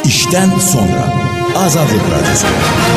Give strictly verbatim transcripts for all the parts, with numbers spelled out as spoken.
İşten sonra Azadlıq Radyosu.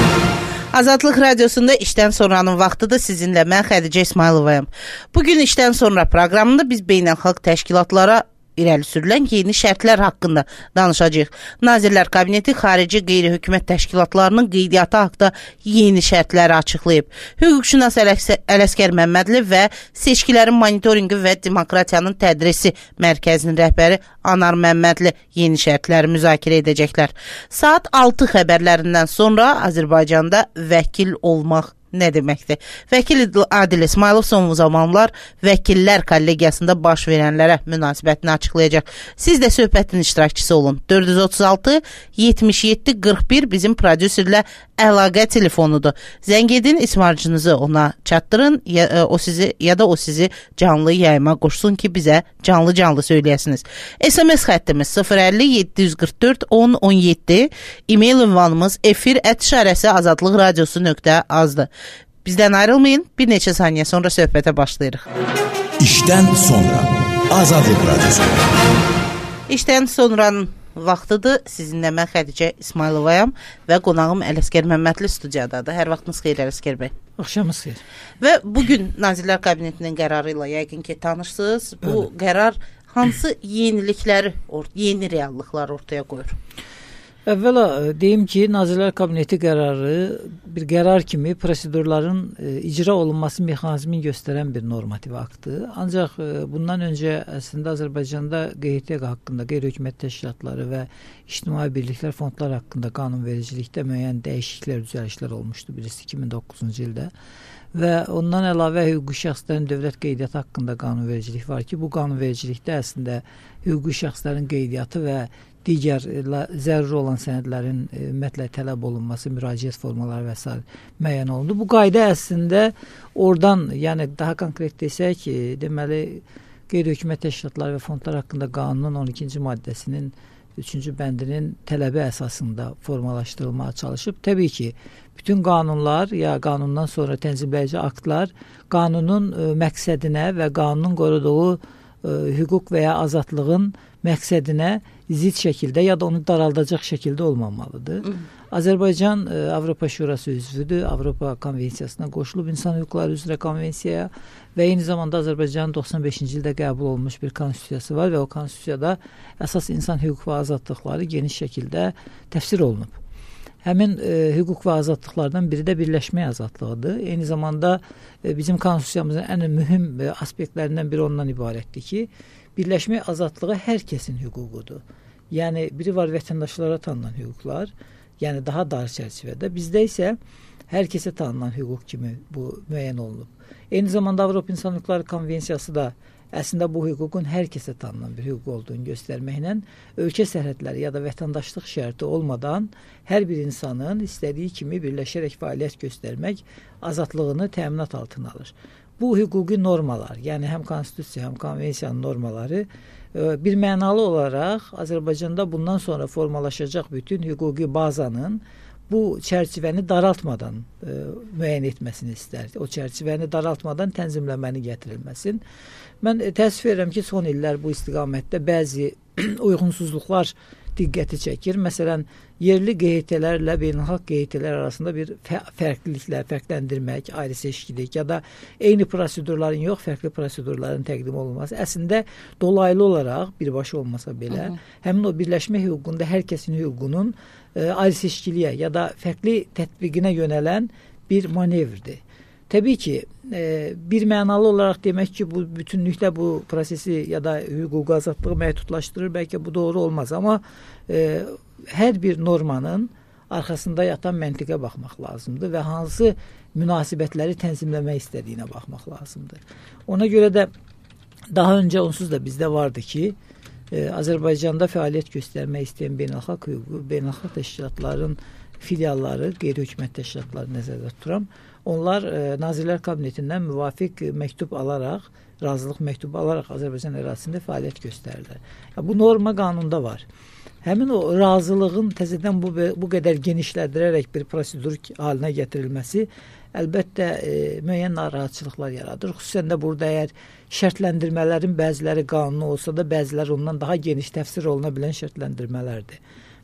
Azadlıq Radyosunda işdən sonranın vaxtıdır sizinlə mən Xədicə İsmayılovayam. Bugün işdən sonra proqramında biz beynəlxalq təşkilatlara irəli sürülən yeni şərtlər haqqında danışacağıq. Nazirlər Kabineti xarici qeyri-hökumət təşkilatlarının qeydiyyatı haqqında yeni şərtləri açıqlayıb. Hüquqşünas Ələsgər Məmmədli və Seçkilərin Monitorinqi və Demokratiyanın Tədrisi Mərkəzinin rəhbəri Anar Məmmədli yeni şərtləri müzakirə edəcəklər. Saat altı xəbərlərindən sonra Azərbaycanda vəkil olmaq nə deməkdir? Vəkil Adil İsmailov son zamanlar vəkillər kollegiyasında baş verənlərə münasibətini açıqlayacaq. Siz də söhbətin iştirakçısı olun. dörd yüz otuz altı yetmiş yeddi qırx bir bizim prodüserlə əlaqə telefonudur. Zəng edin, ismarcınızı ona çatdırın, ya, o sizi ya da o sizi canlı yayıma qoşsun ki, bizə canlı-canlı söyləyəsiniz. S M S xəttimiz sıfır əlli yeddi yüz qırx dörd on on yeddi, e-mail ünvanımız efir ət işarəsi azadlıq radiosu nöqtə azdır. Bizdən ayrılmayın, bir neçə saniyə sonra söhbətə başlayırıq. İşdən sonra Azadlıq Radyosu. İşdən sonranın vaxtıdır. Sizinlə mən Xədicə İsmayılovayam və qonağım Ələsgər Məmmədli studiyadadır. Hər vaxtınız xeyir Ələsgər bəy. Axşamınız xeyir. Və bugün Nazirlər Kabinetinin qərarı ilə yəqin ki tanışsınız. Bu Öyle. qərar hansı yenilikləri, yeni reallıqlar ortaya qoyur? Əvvəla deyim ki, Nazirlər Kabineti qərarı bir qərar kimi prosedurların e, icra olunması mexanizmini göstərən bir normativ aktdır. Ancaq e, bundan öncə əslində Azərbaycanda Q H T haqqında, qeyri-hökumət təşkilatları və ictimai birliklər, fondlar haqqında qanunvericilikdə müəyyən dəyişikliklər, düzəlişlər olmuşdu. Birisi iki min doqquzuncu ildə. Və ondan əlavə hüquqi şəxslərin dövlət qeydiyyatı haqqında qanunvericilik var ki, bu qanunvericilikdə əslində hüquqi şəxslərin qeydiyyatı və digər zəruri olan sənədlərin ümumiyyətlə tələb olunması, müraciət formaları və s. müəyyən olundu. Bu qayda əslində oradan, yəni daha konkret desək, deməli qeyri-hökumət təşkilatları və fondlar haqqında qanunun on ikinci maddəsinin üçüncü bəndinin tələbi əsasında formalaşdırılmaya çalışıb. Təbii ki, bütün qanunlar ya qanundan sonra tənzimləyici aktlar qanunun ə, məqsədinə və qanunun qoruduğu ə, hüquq və ya azadlığın məqsədinə zid şəkildə ya da onu daraldacaq şəkildə olmamalıdır. Hı. Azərbaycan ə, Avropa Şurası üzvüdür, Avropa Konvensiyasına qoşulub, insan hüquqları üzrə konvensiyaya və eyni zamanda Azərbaycanın doxsan beşinci ildə qəbul olunmuş bir konstitusiyası var və o konstitusiyada əsas insan hüquq və azadlıqları geniş şəkildə təfsir olunub. Həmin e, hüquq və azadlıqlardan biri də birləşmə azadlığıdır. Eyni zamanda e, bizim konstitusiyamızın ən mühüm e, aspektlərindən biri ondan ibarətdir ki, birləşmə azadlığı hər kəsin hüququdur. Yəni biri var vətəndaşlara tanınan hüquqlar, yəni daha dar çərçivədə. Bizdə isə hər kəsə tanınan hüquq kimi bu müəyyən olunub. Eyni zamanda Avropa İnsan Hüquqları Konvensiyası da əslində bu hüququn hər kəsə tanınan bir hüquq olduğunu göstərməklə ölkə sərhədləri ya da vətəndaşlıq şərti olmadan hər bir insanın istədiyi kimi birləşərək fəaliyyət göstərmək azadlığını təminat altına alır. Bu hüquqi normalar, yəni həm konstitusiya, həm konvensiyanın normaları bir mənalı olaraq Azərbaycanda bundan sonra formalaşacaq bütün hüquqi bazanın bu çərçivəni daraltmadan e, müəyyən etməsini istər. O çərçivəni daraltmadan tənzimləməni gətirilməsin. Mən e, təəssüf edirəm ki, son illər bu istiqamətdə bəzi uyğunsuzluqlar diqqəti çəkir. Məsələn, yerli Q H T'lərlə beynəlxalq Q H T'lər arasında bir fə fərqliliklər, fərqləndirmək, ayrı seçkilik ya da eyni prosedurların yox, fərqli prosedurların təqdim olunması əslində dolaylı olaraq birbaşa olmasa belə, Hı -hı. həmin o birləşmə hüququnda hər kəsin hüququnun e, ayrı seçkiliyə ya da fərqli tətbiqinə yönələn bir manevrdir. Təbii ki, e, bir mənalı olaraq demək ki, bu bütünlüklə bu prosesi ya da hüquqi azadlığı məhdudlaşdırır, bəlkə bu doğru olmaz, amma e, hər bir normanın arxasında yatan məntiqə baxmaq lazımdır və hansı münasibətləri tənzimləmək istədiyinə baxmaq lazımdır. Ona görə də daha öncə onsuz da bizdə vardı ki, e, Azərbaycanda fəaliyyət göstərmək istəyən beynəlxalq hüququ, beynəlxalq təşkilatların filialları, qeyri-hökumət təşkilatları nəzərdə tuturam. Onlar e, Nazirlər Kabinetindən müvafiq məktub alaraq, razılıq məktubu alaraq Azərbaycan ərazisində fəaliyyət göstərirlər. Ya, bu norma qanunda var. Həmin o razılığın təzədən bu, bu qədər genişləndirərək bir prosedur halinə gətirilməsi əlbəttə e, müəyyən narahatçılıqlar yaradır. Xüsusən də burada əgər şərtləndirmələrin bəziləri qanuni olsa da, bəziləri ondan daha geniş təfsir oluna bilən şərtləndirmələrdir.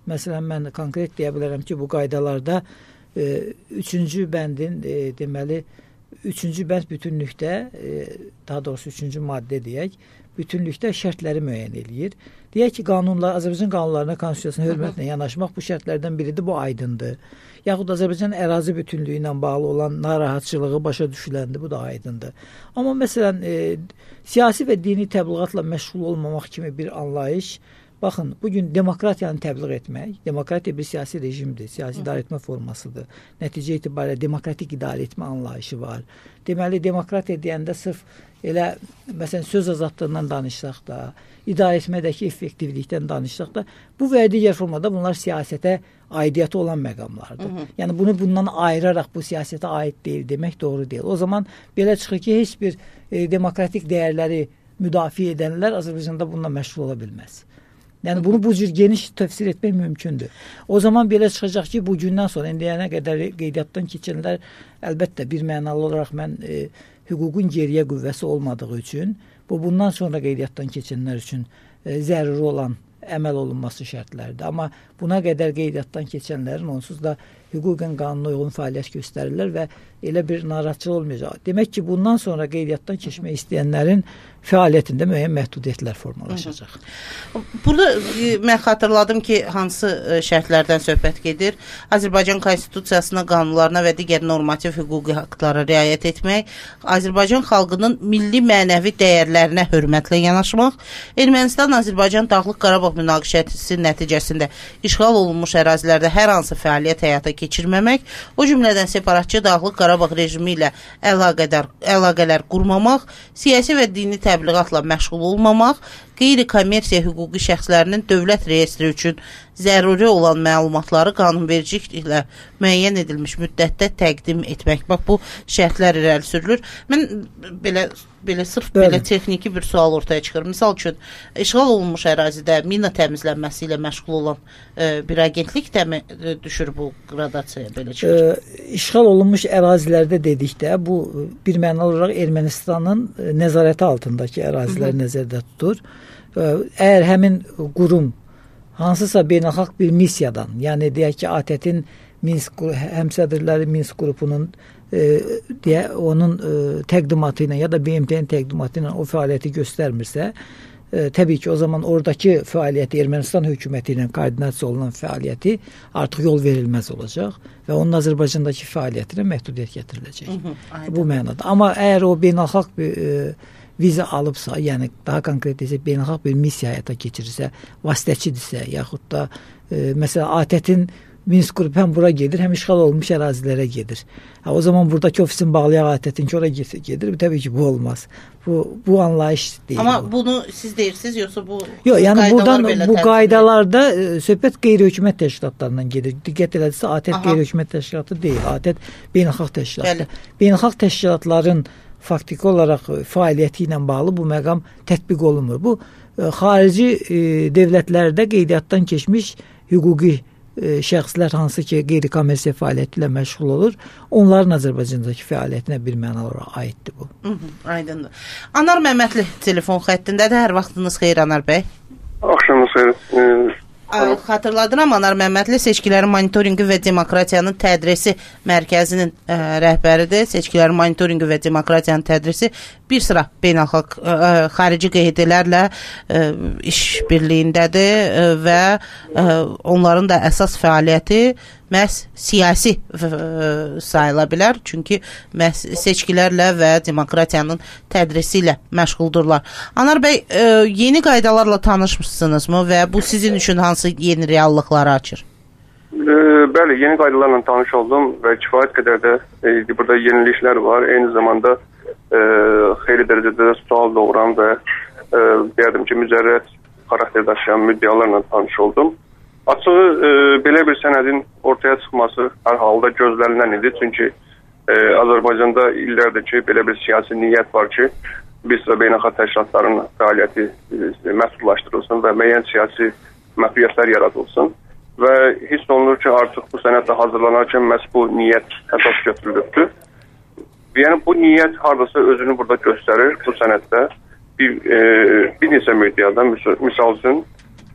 Məsələn, mən konkret deyə bilərəm ki, bu qaydalarda e, üçüncü bəndin e, deməli, üçüncü bənd bütünlükdə, e, daha doğrusu üçüncü maddə deyək, bütünlükdə şərtləri müəyyən eləyir. Deyək ki, qanunlar, Azərbaycan qanunlarına, konstitusiyasına hörmətlə yanaşmaq bu şərtlərdən biridir, bu aydındır. Yaxud Azərbaycan ərazi bütünlüyü ilə bağlı olan narahatçılığı başa düşüləndir, bu da aydındır. Amma məsələn, e, siyasi və dini təbliğatla məşğul olmamaq kimi bir anlayış, baxın, bugün demokratiyanı təbliğ etmək, demokratiya bir siyasi rejimdir, siyasi idarə etmə formasıdır. Nəticə itibarilə demokratik idarə etmə anlayışı var. Deməli, demokratiya deyəndə sırf elə, məsələn, söz azadlığından danışsaq da, idarə etmədəki effektivlikdən danışsaq da, bu və digər formada bunlar siyasətə aidiyyəti olan məqamlardır. Hı -hı. Yəni, bunu bundan ayıraraq bu siyasətə aid deyil demək doğru deyil. O zaman belə çıxır ki, heç bir e, demokratik dəyərləri müdafiə edənlər Azərbaycanda bununla məşğul ola bilməz. Yəni, bunu bu cür geniş təfsir etmək mümkündür. O zaman belə çıxacaq ki, bu gündən sonra, indiyənə qədər qeydiyyatdan keçənlər, əlbəttə bir mənalı olaraq mən e, hüququn geriyə qüvvəsi olmadığı üçün, bu bundan sonra qeydiyyatdan keçənlər üçün e, zəruri olan əməl olunması şərtlərdir. Amma buna qədər qeydiyyatdan keçənlərin onsuz da hüquqən qanuna uyğun fəaliyyət göstərirlər və elə bir narahatçılıq olmayacaq. Demək ki, bundan sonra qeydiyyatdan keçmək istəyənlərin fəaliyyətində müəyyən məhdudiyyətlər formalaşacaq. Burada e, mən xatırladım ki, hansı e, şərtlərdən söhbət gedir? Azərbaycan Konstitusiyasına, qanunlarına və digər normativ hüquqi haqlara riayət etmək, Azərbaycan xalqının milli mənəvi dəyərlərinə hörmətlə yanaşmaq, Ermənistan-Azərbaycan Dağlıq Qarabağ münaqişəsi nəticəsində işğal olunmuş ərazilərdə hər hansı fəaliyyət həyata keçirməmək, o cümlədən separatçı Dağlıq Qarabağ rejimi ilə əlaqədar, əlaqələr qurmamaq, siyasi və dini təbliğatla məşğul olmamaq, qeyri-kommersiya hüquqi şəxslərinin dövlət reyestri üçün zəruri olan məlumatları qanunvericiliklə müəyyən edilmiş müddətdə təqdim etmək. Bax, bu şərtlər irəli sürülür. Mən belə, belə sırf Bəli. belə texniki bir sual ortaya çıxır. Misal üçün, işğal olunmuş ərazidə mina təmizlənməsi ilə məşğul olan e, bir agentlik də mi e, düşür bu qradasiyaya belə çıxır? E, işğal olunmuş ərazilərdə dedikdə, bu bir mənalı olaraq Ermənistanın e, nəzarəti altındakı ərazilər Hı -hı. nəzərdə tutur. Əgər həmin qurum hansısa beynəlxalq bir missiyadan, yəni deyək ki, A T E T-in Minsk həmsədrləri Minsk qrupunun e, deyə, onun e, təqdimatı ilə ya da B M T-nin təqdimatı ilə o fəaliyyəti göstərmirsə, e, təbii ki, o zaman oradakı fəaliyyəti, Ermənistan hökuməti ilə koordinasiya olunan fəaliyyəti artıq yol verilməz olacaq və onun Azərbaycandakı fəaliyyətinə məhdudiyyət gətiriləcək. Hı -hı, bu mənada. Amma əgər o beynəlxalq bir e, viza alıbsa, yəni daha konkret desək, beynəlxalq bir missiya həyata keçirirsə, vasitəçidirsə, yaxud da e, məsələn, A T E T-in Minsk qrupu həm bura gedir, həm işğal olunmuş ərazilərə gedir. Ha, o zaman buradakı ofisin bağlayan A T E T-in ki, oraya gedir. Təbii ki, bu olmaz. Bu, bu anlayış deyil. Amma bu. bunu siz deyirsiniz, yoxsa bu Yox, yəni buradan bu qaydalarda e, söhbət qeyri-hökumət təşkilatlarından gedir. Diqqət elədirsə, A T E T qeyri-hökumət təşkilatı deyil. A T E T beynəlxalq təşkilatı. Beynəlxalq təşkilatların faktiki olaraq fəaliyyəti ilə bağlı bu məqam tətbiq olunmur. Bu, e, xarici e, dövlətlərdə qeydiyyatdan keçmiş hüquqi e, şəxslər hansı ki, qeyri-kommersiya fəaliyyəti ilə məşğul olur, onların Azərbaycandakı fəaliyyətinə bir mənalı olaraq aiddir bu. Hı -hı, aydındır. Anar Məmmədli telefon xəttindədir. Hər vaxtınız xeyir, Anar bəy. Axşamınız xeyir. E Xatırladıram, Anar Məmmədli seçkilərin monitorinqi və demokratiyanın tədrisi mərkəzinin ə, rəhbəridir. Seçkilərin monitorinqi və demokratiyanın tədrisi bir sıra beynəlxalq ə, xarici qeydilərlə ə, iş birliyindədir ə, və ə, onların da əsas fəaliyyəti məhz siyasi ə, sayıla bilər. Çünki məhz seçkilərlə və demokratiyanın tədrisi ilə məşğuldurlar. Anar bəy, ə, yeni qaydalarla tanışmışsınızmı və bu sizin üçün hansı yeni reallıqları açır? E, bəli, yeni qaydalarla tanış oldum və kifayət qədər də e, burada yeniliklər var. Eyni zamanda e, xeyli dərəcədə sual doğuran və e, deyərdim ki, mücərrət xarakter daşıyan müddialarla tanış oldum. Açığı e, belə bir sənədin ortaya çıxması hər halda gözlənilən idi. Çünki e, Azərbaycanda illərdir ki, belə bir siyasi niyyət var ki, bir sıra beynəlxalq təşkilatların fəaliyyəti e, məhdudlaşdırılsın və müəyyən siyasi məhdudiyyətlər yaradılsın. Və hiss olunur ki, artıq bu sənəddə hazırlanarkən məhz bu niyyət əsas götürülübdür. Yəni bu niyyət hardasa özünü burada göstərir bu sənəddə. Bir, e, bir neçə müddiadan, misal üçün,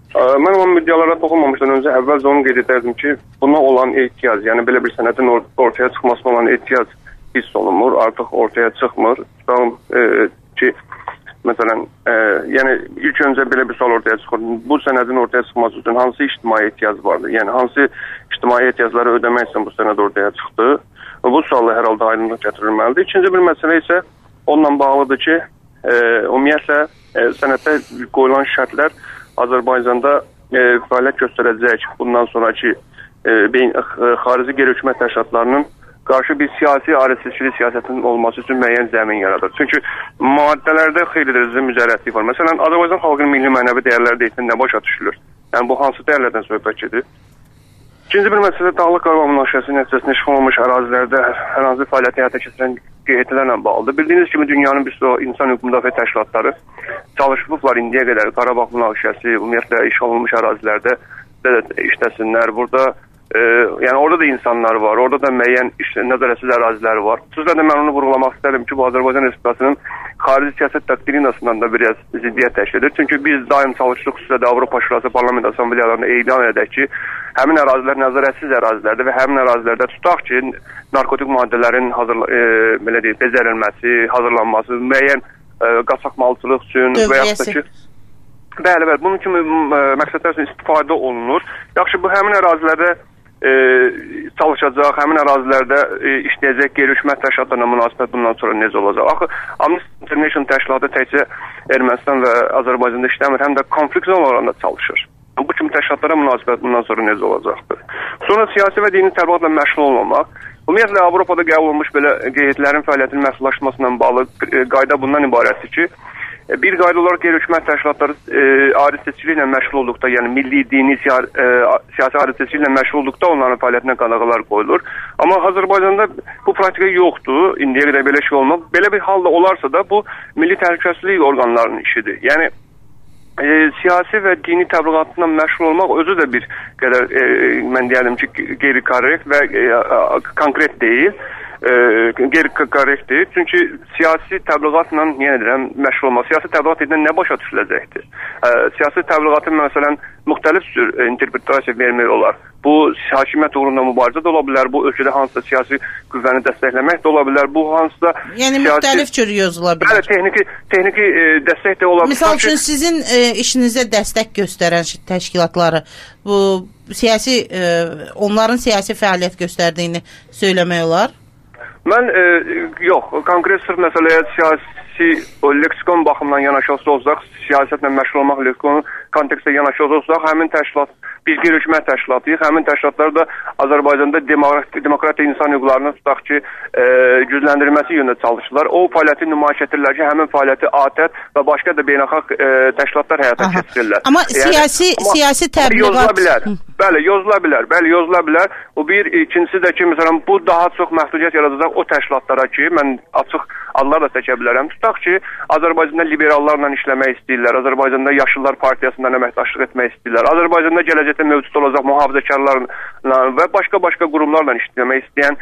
Mən o müddəalara toxunmamışdan öncə əvvəlcə onu qeyd edərdim ki, buna olan ehtiyac, yəni belə bir sənədin ortaya çıxmasına olan ehtiyac hiss olunmur, artıq ortaya çıxmır. Tutalım e, ki, məsələn, e, yəni ilk öncə belə bir sual ortaya çıxır. Bu sənədin ortaya çıxması üçün hansı ictimai ehtiyac vardı? Yəni hansı ictimai ehtiyacları ödəmək üçün bu sənəd ortaya çıxdı? Bu sualla hər halda aydınlıq gətirilməlidir. İkinci bir məsələ isə onunla bağlıdır ki, e, ümumiyyətlə e, sənəddə qoyulan şərtlər Azərbaycanda e, fəaliyyət göstərəcək bundan sonraki e, beyin, e, xarici qeyri-hökumət təşkilatlarının qarşı bir siyasi ayrı-seçkilik siyasətinin olması üçün müəyyən zəmin yaradır. Çünki maddələrdə xeyli dərəcədə müzərrətlik var. Məsələn, Azərbaycan xalqının milli mənəvi dəyərləri deyilsin, nə başa düşülür? Yəni bu hansı dəyərlərdən söhbət gedir? İkinci bir məsələ Dağlıq Qarabağ münaqişəsi nəticəsində işğal olunmuş ərazilərdə hər hansı fəaliyyət həyata keçirən qeydiyyətlərlə bağlıdır. Bildiyiniz kimi dünyanın bir sıra insan hüquq müdafiə təşkilatları çalışıblar indiyə qədər Qarabağ münaqişəsi, ümumiyyətlə işğal olunmuş ərazilərdə də işləsinlər. Burada e, yəni orada da insanlar var, orada da müəyyən iş, nəzarətsiz əraziləri var. Xüsusilə də mən onu vurğulamaq istərdim ki, bu Azərbaycan Respublikasının xarici siyasət doktrinasından da biraz ziddiyyət təşkil edir. Çünki biz daim çalışırıq, xüsusilə də Avropa Şurası Parlament Assambleyalarında elan edək ki, həmin ərazilər nəzarətsiz ərazilərdir və həmin ərazilərdə tutaq ki, narkotik maddələrin hazır, e, belə deyək, bezərilməsi, hazırlanması, müəyyən e, qaçaqmalçılıq üçün və yaxud da ki, bəli, bəli, bunun kimi e, məqsədlər üçün istifadə olunur. Yaxşı, bu həmin ərazilərdə e, çalışacaq, həmin ərazilərdə e, işləyəcək qeyri-hökumət təşkilatlarına münasibət bundan sonra necə olacaq? Axı, Amnesty International təşkilatı təkcə Ermənistan və Azərbaycanda işləmir, həm də konflikt zonalarında çalışır. Bu kimi təşkilatlara münasibət bundan sonra necə olacaqdır? Sonra siyasi və dini təbliğatla məşğul olmamaq. Ümumiyyətlə, Avropada qəbul olunmuş belə qeydiyyətlərin fəaliyyətinin məşğullaşmasından bağlı qayda bundan ibarətdir ki, bir qayda olaraq qeyri-hökumət təşkilatları e, ayrı-seçkiliklə məşğul olduqda, yəni milli, dini, siya, e, siyasi ayrı-seçkiliklə məşğul olduqda onların fəaliyyətinə qadağalar qoyulur. Amma Azərbaycanda bu praktika yoxdur, indiyə qədər belə şey olmaz. Belə bir halda olarsa da bu milli təhlükəsizlik orqanlarının işidir. Yəni, E, siyasi və dini təbliğatla məşğul olmaq özü də bir qədər, e, mən deyəlim ki, qeyri-korrekt və e, konkret deyil. E, qeyri-korrektdir. Çünki siyasi təbliğatla, yenə deyirəm, məşğul olmaq. Siyasi təbliğat edilə nə başa düşüləcəkdir? E, siyasi təbliğatın, məsələn, müxtəlif cür e, interpretasiya vermək olar. Bu, hakimiyyət uğrunda mübarizə də ola bilər, bu ölkədə hansısa siyasi qüvvəni dəstəkləmək də ola bilər, bu hansısa yəni, siyasi... müxtəlif cür yazıla bilər. Bəli, texniki, texniki e, dəstək də ola bilər. Misal üçün, sizin e, işinizə dəstək göstərən təşkilatları, bu siyasi, e, onların siyasi fəaliyyət göstərdiyini söyləmək olar? Mən, e, yox, konkret sırf məsələyə siyasi o, leksikon baxımdan yanaşılsa olsaq, siyasətlə məşğul olmaq leksikonu kontekstdə yanaşılsa olsaq, həmin təşkilat biz qeyri-hökumət təşkilatıyıq. Həmin təşkilatlar da Azərbaycanda demokratiya, demokratiya insan hüquqlarını tutaq ki, e, gücləndirilməsi yönündə çalışırlar. O fəaliyyəti nümayiş etdirirlər ki, həmin fəaliyyəti ATƏT və başqa da beynəlxalq e, təşkilatlar həyata keçirirlər. Amma yəni, siyasi, amma siyasi təbliğat... Yozula bilər. Bəli, yozula bilər. Bəli, yozula bilər. O bir, ikincisi də ki, məsələn, bu daha çox məhdudiyyət yaradacaq o təşkilatlara ki, mən açıq adlar da çəkə bilərəm. Tutaq ki, Azərbaycanda liberallarla işləmək istəyirlər. Azərbaycanda Yaşıllar Partiyasından əməkdaşlıq etmək istəyirlər. Azərbaycanda gələcəkdə mövcud olacaq mühafizəkarlarla və başqa-başqa qurumlarla işləmək istəyən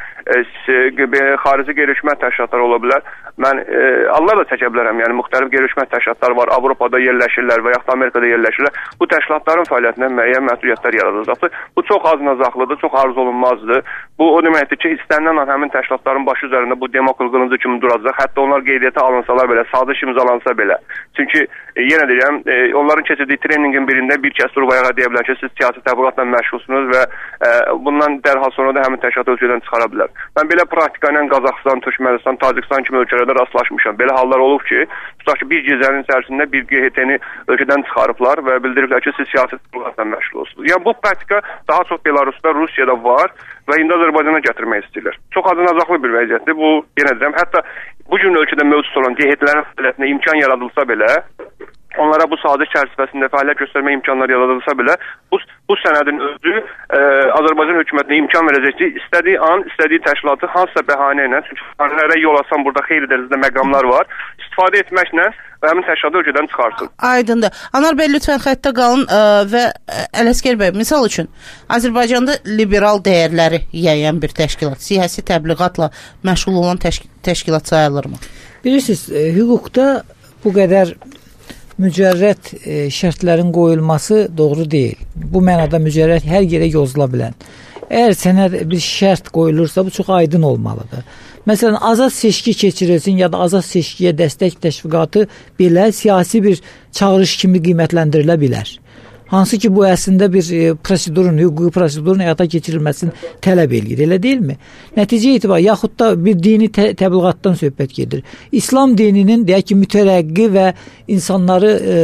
e, xarici qeyri-hökumət təşkilatları ola bilər. Mən e, adlar da çəkə bilərəm. Yəni, müxtəlif qeyri-hökumət təşkilatları var. Avropada yerləşirlər və yaxud Amerikada yerləşirlər. Bu təşkilatların fəaliyyətinə müəyyən məhdudiyyətlər yaradacaqdır. Bu çox az-nazaqlıdır, çox arzu olunmazdır. Bu, o deməkdir ki, istənilən an həmin təşkilatların başı üzərində bu demokrat qılıncı kimi duracaq. Hətta onlar qeydiyyata alınsalar belə, saziş imzalansa belə. Çünki e, yenə deyirəm, e, onların keçirdiyi treyningin birində bir kəs durub ayağa deyə bilər ki, siz siyasi təbliğatla məşğulsunuz və e, bundan dərhal sonra da həmin təşkilat ölkədən çıxara bilər. Mən belə praktika ilə Qazaxıstan, Türkmənistan, Tacikistan kimi ölkələrdə rastlaşmışam. Belə hallar olub ki, tutaq ki, bir gecənin içərisində bir G H T-ni ölkədən çıxarıblar və bildiriblər ki, siz siyasi təbliğatla məşğul olsunuz. Yəni bu praktika daha çox Belarusda, Rusiyada var və indi Azərbaycana gətirmək istəyirlər. Çox azınacaqlı bir vəziyyətdir. Bu, yenə deyirəm, hətta bu gün ölkədə mövcud olan G H T-lərin fəaliyyətinə imkan yaradılsa belə, onlara bu saziş çərçivəsində fəaliyyət göstərmə imkanları yaradılsa belə, bu, bu sənədin özü e, Azərbaycan hökumətinə imkan verəcək ki, istədiyi an, istədiyi təşkilatı hansısa bəhanə ilə, çünki bəhanələrə yol açan burada xeyli dərəcədə məqamlar var, istifadə etməklə və həmin təşkilatı ölkədən çıxarsın. Aydındır. Anar bəy, lütfən xəttə qalın ə, və Ələsgər bəy, misal üçün, Azərbaycanda liberal dəyərləri yəyən bir təşkilat, siyasi təbliğatla məşğul olan təşk təşkilat sayılırmı? Bilirsiniz, e, hüquqda bu qədər mücərrəd e, şərtlərin qoyulması doğru deyil. Bu mənada mücərrəd hər yerə yozula bilən. Əgər sənə bir şərt qoyulursa, bu çox aydın olmalıdır. Məsələn, azad seçki keçirilsin ya da azad seçkiyə dəstək təşviqatı belə siyasi bir çağırış kimi qiymətləndirilə bilər. Hansı ki, bu əslində bir e, prosedurun, hüquqi prosedurun həyata keçirilməsini tələb edir, elə deyilmi? Nəticə etibar, yaxud da bir dini tə təbliğatdan söhbət gedir. İslam dininin, deyək ki, mütərəqqi və insanları e,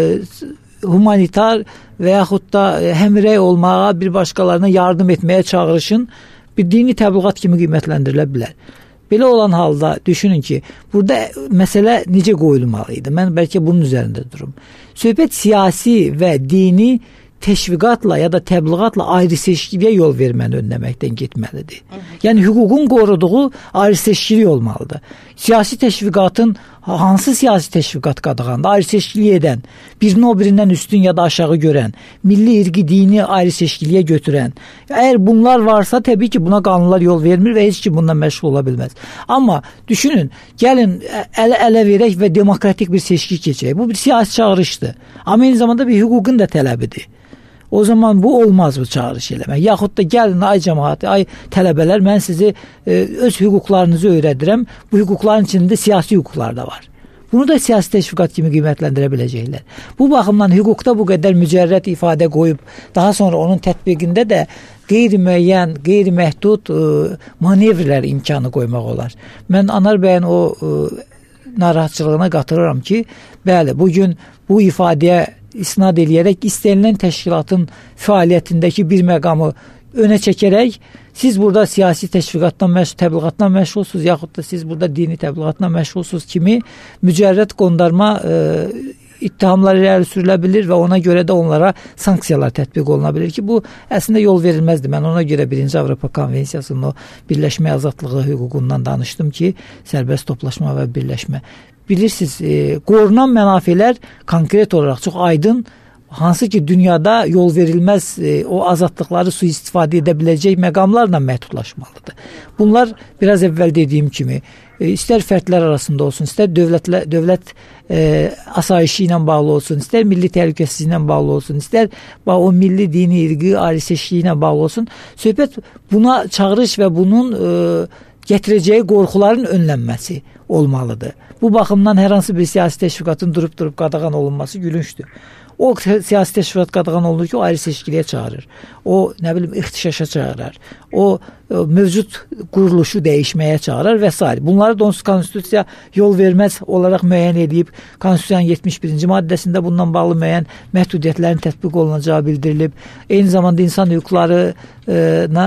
humanitar və yaxud da e, həmrəy olmağa, bir başqalarına yardım etməyə çağırışın bir dini təbliğat kimi qiymətləndirilə bilər. Belə olan halda düşünün ki, burada məsələ necə qoyulmalı idi? Mən bəlkə bunun üzərində durum. Söhbət siyasi və dini təşviqatla ya da təbliğatla ayrı seçkiliyə yol verməni önləməkdən getməlidir. Yəni hüququn qoruduğu ayrı seçkilik olmalıdır. Siyasi təşviqatın hansı siyasi təşviqat qadağandır? Ayrı seçkiliyə edən, birini o birindən üstün ya da aşağı görən, milli, irqi, dini ayrı seçkiliyə götürən. Əgər bunlar varsa, təbii ki, buna qanunlar yol vermir və heç kim bundan məşğul ola bilməz. Amma düşünün, gəlin ələ-ələ verək və demokratik bir seçki keçək. Bu bir siyasi çağırışdır. Amma eyni zamanda bir hüququn da tələbidir. O zaman bu olmaz bu çağırış eləmək. Yaxud da gəlin ay cəmaət, ay tələbələr, mən sizi e, öz hüquqlarınızı öyrədirəm. Bu hüquqların içində siyasi hüquqlar da var. Bunu da siyasi təşviqat kimi qiymətləndirə biləcəklər. Bu baxımdan hüquqda bu qədər mücərrəd ifadə qoyub, daha sonra onun tətbiqində də qeyri-müəyyən, qeyri-məhdud e, manevrlər imkanı qoymaq olar. Mən Anar bəyin o e, narahatçılığına qatırıram ki, bəli, bugün bu ifadəyə isnad eləyərək istənilən təşkilatın fəaliyyətindəki bir məqamı önə çəkərək siz burada siyasi təşviqatdan məşğul, təbliğatdan məşğulsunuz, yaxud da siz burada dini təbliğatdan məşğulsunuz kimi mücərrəd qondarma e, ittihamlar irəli sürülə bilir və ona görə də onlara sanksiyalar tətbiq oluna bilir ki, bu əslində yol verilməzdir. Mən ona görə birinci Avropa Konvensiyasının o birləşmə azadlığı hüququndan danışdım ki, sərbəst toplaşma və birləşmə. Bilirsiniz, e, qorunan mənafelər konkret olaraq çox aydın, hansı ki dünyada yol verilməz e, o azadlıqları sui-istifadə edə biləcək məqamlarla məhdudlaşmalıdır. Bunlar biraz əvvəl dediyim kimi, e, istər fərdlər arasında olsun, istər dövlətlə, dövlət e, asayişi ilə bağlı olsun, istər milli təhlükəsizliyi ilə bağlı olsun, istər o milli, dini, irqi, ayrı seçkiliyi ilə bağlı olsun. Söhbət buna çağırış və bunun e, gətirəcəyi qorxuların önlənməsi olmalıdır. Bu baxımdan hər hansı bir siyasi təşviqatın durub-durub qadağan olunması gülünçdür. O siyasi təşviqat qadağan olunur ki, o ayrı seçkiliyə çağırır. O, nə bilim, ixtişaşa çağırır. O, o mövcud quruluşu dəyişməyə çağırır və s. Bunları da onsuz konstitusiya yol verməz olaraq müəyyən edib, konstitusiyanın yetmiş birinci maddəsində bundan bağlı müəyyən məhdudiyyətlərin tətbiq olunacağı bildirilib. Eyni zamanda insan hüquqları e, na,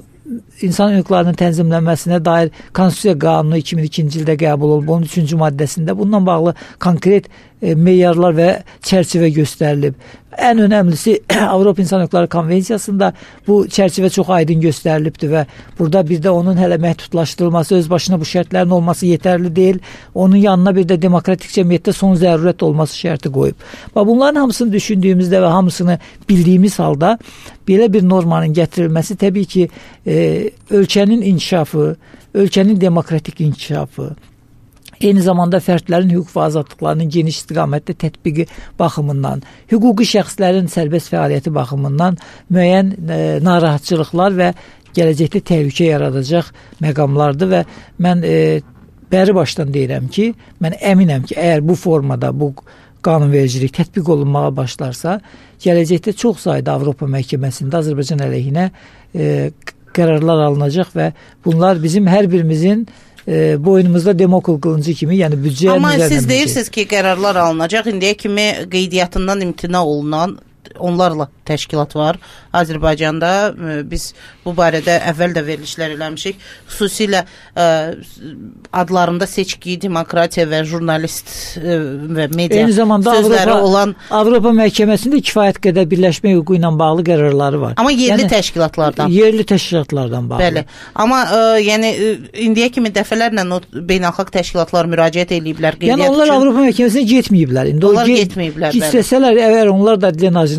İnsan hüquqlarının tənzimlənməsinə dair Konstitusiya qanunu iki min ikinci ildə qəbul olub. Onun üçüncü maddəsində bundan bağlı konkret e, meyarlar və çərçivə göstərilib. Ən önəmlisi Avropa İnsan Hüquqları Konvensiyasında bu çərçivə çox aydın göstərilibdir və burada bir də onun hələ məhdudlaşdırılması, öz başına bu şərtlərin olması yetərli deyil. Onun yanına bir də demokratik cəmiyyətdə son zərurət olması şərti qoyub. Bunların hamısını düşündüyümüzdə və hamısını bildiyimiz halda belə bir normanın gətirilməsi təbii ki, e, ölkənin inkişafı, ölkənin demokratik inkişafı, eyni zamanda fərdlərin hüquq və azadlıqlarının geniş istiqamətdə tətbiqi baxımından, hüquqi şəxslərin sərbəst fəaliyyəti baxımından müəyyən e, narahatçılıqlar və gələcəkdə təhlükə yaradacaq məqamlardır və mən e, bəri başdan deyirəm ki, mən əminəm ki, əgər bu formada bu qanunvericilik tətbiq olunmağa başlarsa, gələcəkdə çox sayda Avropa məhkəməsində Azərbaycan əleyhinə e, qərarlar alınacaq və bunlar bizim hər birimizin e, boynumuzda demokul qılıncı kimi, yəni büdcə Amma siz deyirsiniz ki, qərarlar alınacaq. İndiyə kimi qeydiyyatından imtina olunan onlarla təşkilat var Azərbaycanda. Biz bu barədə əvvəl də verilişlər eləmişik. Xüsusilə ə, adlarında seçki, demokratiya və jurnalist ə, və media eyni zamanda sözləri Avropa, olan Avropa məhkəməsində kifayət qədər birləşmə hüququ ilə bağlı qərarları var. Amma yerli yəni, təşkilatlardan. Yerli təşkilatlardan bağlı. Bəli. Amma ə, yəni indiyə kimi dəfələrlə o beynəlxalq təşkilatlar müraciət ediblər qeydiyyat yəni onlar üçün. Avropa məhkəməsinə getməyiblər. İndi onlar o getməyiblər. Getsələr, əgər onlar da Ədliyyə Nazirinə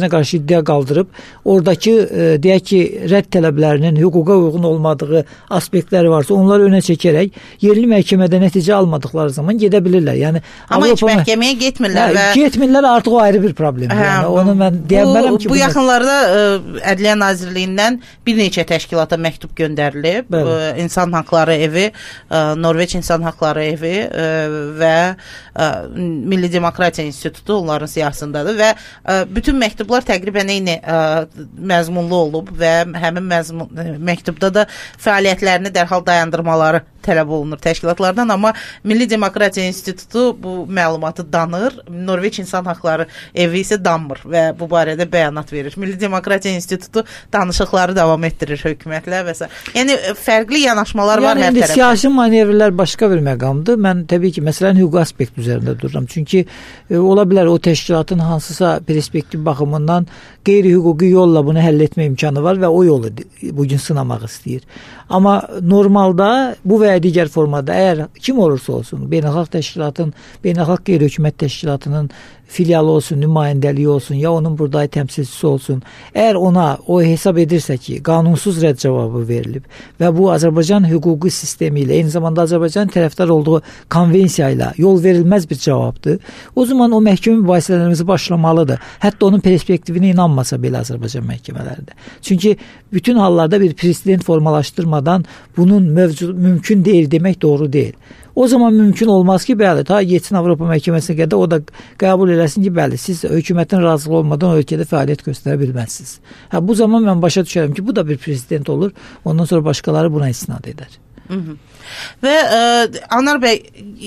Nazirliyinə qarşı iddia qaldırıb, oradakı e, deyək ki, rədd tələblərinin hüquqa uyğun olmadığı aspektləri varsa, onları önə çəkərək yerli məhkəmədə nəticə almadıqları zaman gedə bilirlər. Yəni amma Avropa heç məhkəməyə getmirlər hə, və getmirlər, artıq o ayrı bir problemdir. Hə, yəni onu mən deyəmərəm ki, bu, bu yaxınlarda ə, Ədliyyə Nazirliyindən bir neçə təşkilata məktub göndərilib. Ə, İnsan Haqları Evi, ə, Norveç İnsan Haqları Evi ə, və ə, Milli Demokratiya İnstitutu onların siyahısındadır və ə, bütün məktublar təqribən eyni ə, məzmunlu olub və həmin məzmun, ə, məktubda da fəaliyyətlərini dərhal dayandırmaları tələb olunur təşkilatlardan, amma Milli Demokratiya İnstitutu bu məlumatı danır, Norveç İnsan Haqları Evi isə danmır və bu barədə bəyanat verir. Milli Demokratiya İnstitutu danışıqları davam etdirir hökumətlə və s. Yəni fərqli yanaşmalar yəni, var hər tərəfdə. Siyasi manevrlər başqa bir məqamdır. Mən təbii ki, məsələn hüquq aspekt üzərində dururam. Çünki e, ola bilər o təşkilatın hansısa perspektiv baxımından qeyri-hüquqi yolla bunu həll etmə imkanı var və o yolu bugün sınamaq istəyir. Amma normalda bu və digər formada əgər kim olursa olsun, beynəlxalq təşkilatın, beynəlxalq qeyri-hökumət təşkilatının filialı olsun, nümayəndəliyi olsun, ya onun buradakı təmsilçisi olsun, əgər ona o hesab edirsə ki, qanunsuz rədd cavabı verilib və bu Azərbaycan hüquqi sistemi ilə, eyni zamanda Azərbaycan tərəfdar olduğu konvensiya ilə yol verilməz bir cavabdır, o zaman o məhkəmə mübahisələrimizi başlamalıdır. Hətta onun perspektivinə inanmasa belə Azərbaycan məhkəmələrində. Çünki bütün hallarda bir president formalaşdırmadan bunun mövcud, mümkün deyil demək doğru deyil. O zaman mümkün olmaz ki, bəli, ta geçsin Avropa məhkəməsinə qədər o da qəbul eləsin ki, bəli, siz hökumətin razılığı olmadan o ölkədə fəaliyyət göstərə bilməzsiniz. Hə, bu zaman mən başa düşərəm ki, bu da bir prezident olur, ondan sonra başqaları buna istinad edər. Hı -hı. Və ə, Anar bəy,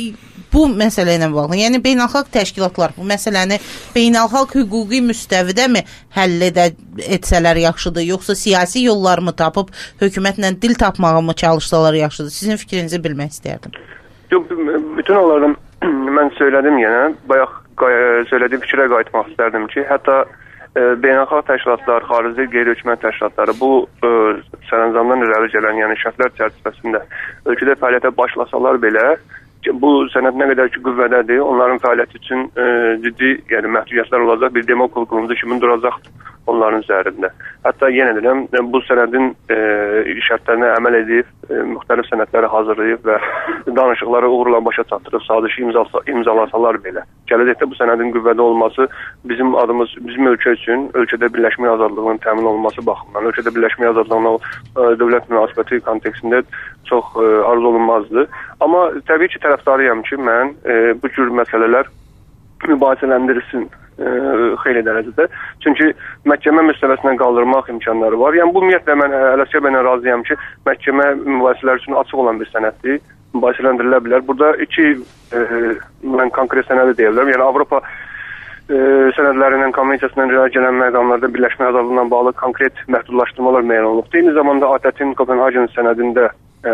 bu məsələ ilə bağlı, yəni beynəlxalq təşkilatlar bu məsələni beynəlxalq hüquqi müstəvidəmi həll edə, etsələr yaxşıdır, yoxsa siyasi yollarımı tapıb hökumətlə dil tapmağa mı çalışsalar yaxşıdır? Sizin fikrinizi bilmək istəyərdim. Yox, bütün onlardan mən söylədim yenə, bayaq söylədiyim fikrə qayıtmaq istərdim ki, hətta e, beynəlxalq təşkilatlar, xarici qeyri-hökumət təşkilatları bu e, sərəncamdan irəli gələn, yəni şərtlər çərçivəsində ölkədə fəaliyyətə başlasalar belə, bu sənəd nə qədər ki qüvvədədir, onların fəaliyyəti üçün e, ciddi yəni məhdudiyyətlər olacaq, bir demokrat qurumda kimin duracaqdır onların üzərində. Hətta yenə deyirəm, bu sənədin e, şərtlərinə əməl edib, e, müxtəlif sənədləri hazırlayıb və danışıqları uğurla başa çatdırıb, sadişi imzalasa, imzalasalar belə. Gələcəkdə bu sənədin qüvvədə olması bizim adımız, bizim ölkə üçün, ölkədə birləşmə azadlığının təmin olunması baxımından, ölkədə birləşmə azadlığına e, dövlət münasibəti kontekstində çox e, arzu olunmazdır. Amma təbii ki, tərəfdarıyam ki, mən e, bu cür məsələlər mübahisələndirilsin e, xeyli dərəcədə. Çünki məhkəmə müstəvəsindən qaldırmaq imkanları var. Yəni bu ümumiyyətlə mən Ələsgər bəylə razıyam ki, məhkəmə mübahisələr üçün açıq olan bir sənəddir. Mübahisələndirilə bilər. Burada iki e, mən konkret sənədi deyə bilərəm. Yəni Avropa e, sənədlərindən, konvensiyasından irəli gələn məqamlarda birləşmə azadlığına bağlı konkret məhdudlaşdırmalar müəyyən olunubdur. Eyni zamanda A T Ə T-in Kopenhagen sənədində e,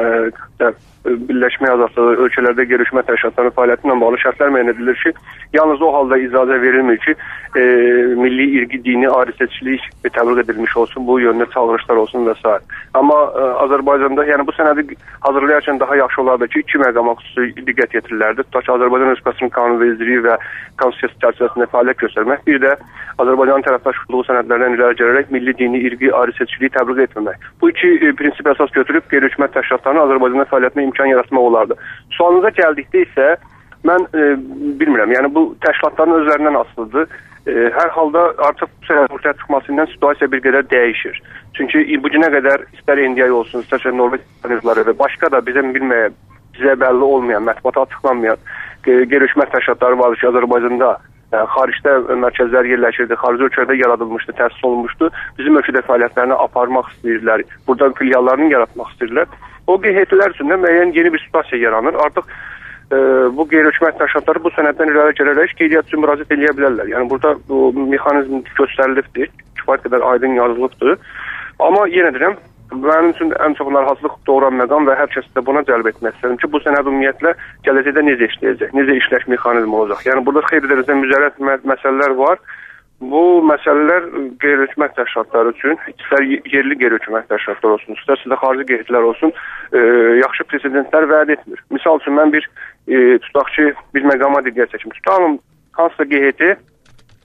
birləşmə azadlığı ölkələrdə qeyri-hökumət təşkilatlarının fəaliyyəti ilə bağlı şərtlər müəyyən edilir ki, yalnız o halda icazə verilmir ki, e, milli, irqi, dini, ayrı seçkilik təbliğ edilmiş olsun, bu yöndə çağırışlar olsun və s. Amma e, Azərbaycanda, yəni bu sənədi hazırlayarkən daha yaxşı olardı ki, iki məqama xüsusi diqqət yetirilərdi. Tutaq ki, Azərbaycan Respublikasının qanunvericiliyi və konstitusiyası çərçivəsində fəaliyyət göstərmək, bir də Azərbaycanın tərəfdaşlığı sənədlərdən irəli gələrək milli, dini, irqi, ayrı seçkiliyi təbliğ etməmək. Bu iki e, prinsip əsas götürüb qeyri-hökumət təşkilatlarının Azərbaycanda fəaliyyətinə imkan yaratmaq olardı. Sualınıza gəldikdə isə mən e, bilmirəm, yəni bu təşkilatların özlərindən asılıdır. E, hər halda artıq bu sənədin ortaya çıxmasından situasiya bir qədər dəyişir. Çünki bu günə qədər istər N D I olsun, istərsə Norveç və başqa da bizə bilməyən, bizə bəlli olmayan, mətbuata açıqlanmayan qeyri-hökumət təşkilatları vardır ki, Azərbaycanda yəni, xaricdə mərkəzlər yerləşirdi, xarici ölkələrdə yaradılmışdı, təsis olunmuşdu. Bizim ölkədə fəaliyyətlərini aparmaq istəyirlər, buradan filiallarını yaratmaq istəyirlər. O G H T'lər üçün də müəyyən yeni bir situasiya yaranır. Artıq e, bu qeyri-hökumət təşkilatları bu sənəddən irəli gələrək qeydiyyat üçün müraciət edə bilərlər. Yəni burada bu mexanizm göstərilibdir, kifayət qədər aydın yazılıbdır. Amma yenə deyirəm, mənim üçün ən çox narahatlıq doğuran məqam və hər kəs də buna cəlb etmək istəyirəm ki, bu sənəd ümumiyyətlə gələcəkdə necə işləyəcək, necə işləş mexanizm olacaq. Yəni burada xeyli dərəcədə müzərrət məsələlər var. Bu məsələlər qeyri-hökumət təşkilatları üçün, istər yerli qeyri-hökumət təşkilatları olsun, istərsə də xarici qeyri-hökumətlər olsun, e, yaxşı presedentlər vəd etmir. Misal üçün mən bir e, tutaq ki, bir məqama diqqət çəkim. Tutalım, hansısa G H T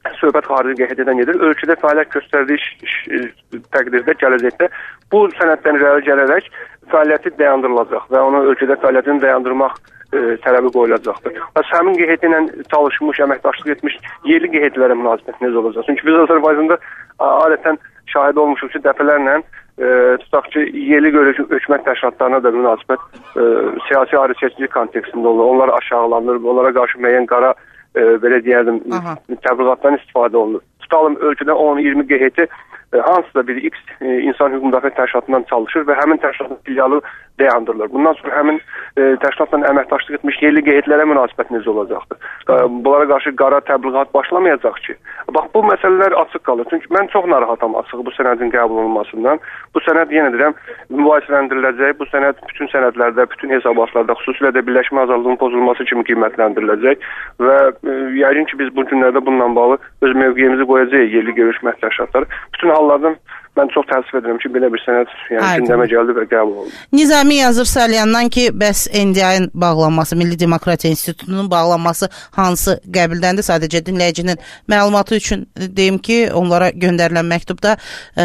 söhbət xarici qeydiyyatdan gedir. Ölkədə fəaliyyət göstərdiyi təqdirdə, gələcəkdə bu sənəddən irəli gələrək fəaliyyəti dayandırılacaq və onu ölkədə fəaliyyətini dayandırmaq e, tələbi qoyulacaqdır. Və həmin qeydiyyat ilə çalışmış, əməkdaşlıq etmiş yerli qeydiyyatlara münasibət necə olacaq? Çünki biz Azərbaycanda adətən şahid olmuşuq ki, dəfələrlə e, tutaq ki, yerli hökumət təşkilatlarına da münasibət e, siyasi ayrıseçkilik kontekstində olur. Onlar aşağılanır, onlara qarşı müəyyən qara e, belə deyərdim, təbliğatdan istifadə olunur. Tutalım, ölkədə on iyirmi qeydiyyatı e, hansısa bir X e, insan hüquq müdafiə təşkilatından çalışır və həmin təşkilatın filialı dayandırılır. Bundan sonra həmin e, təşkilatla əməkdaşlıq etmiş yerli qeydiyyatlara münasibət necə olacaqdır? E, bunlara qarşı qara təbliğat başlamayacaq ki. Bax, bu məsələlər açıq qalır. Çünki mən çox narahatam açıq bu sənədin qəbul olunmasından. Bu sənəd, yenə deyirəm, mübahisələndiriləcək. Bu sənəd bütün sənədlərdə, bütün hesabatlarda, xüsusilə də birləşmə azadlığının pozulması kimi qiymətləndiriləcək və e, yəqin ki, biz bu günlərdə bununla bağlı öz mövqeyimizi qoyacağıq yerli görüşmə təşkilatları. Bütün hallardan mən çox təəssüf edirəm ki, belə bir sənəd yəni gündəmə gəldi və qəbul olundu. Nizami yazır Salyandan ki, bəs N D I-nin bağlanması, Milli Demokratiya İnstitutunun bağlanması hansı qəbildəndir? Sadəcə dinləyicinin məlumatı üçün deyim ki, onlara göndərilən məktubda e,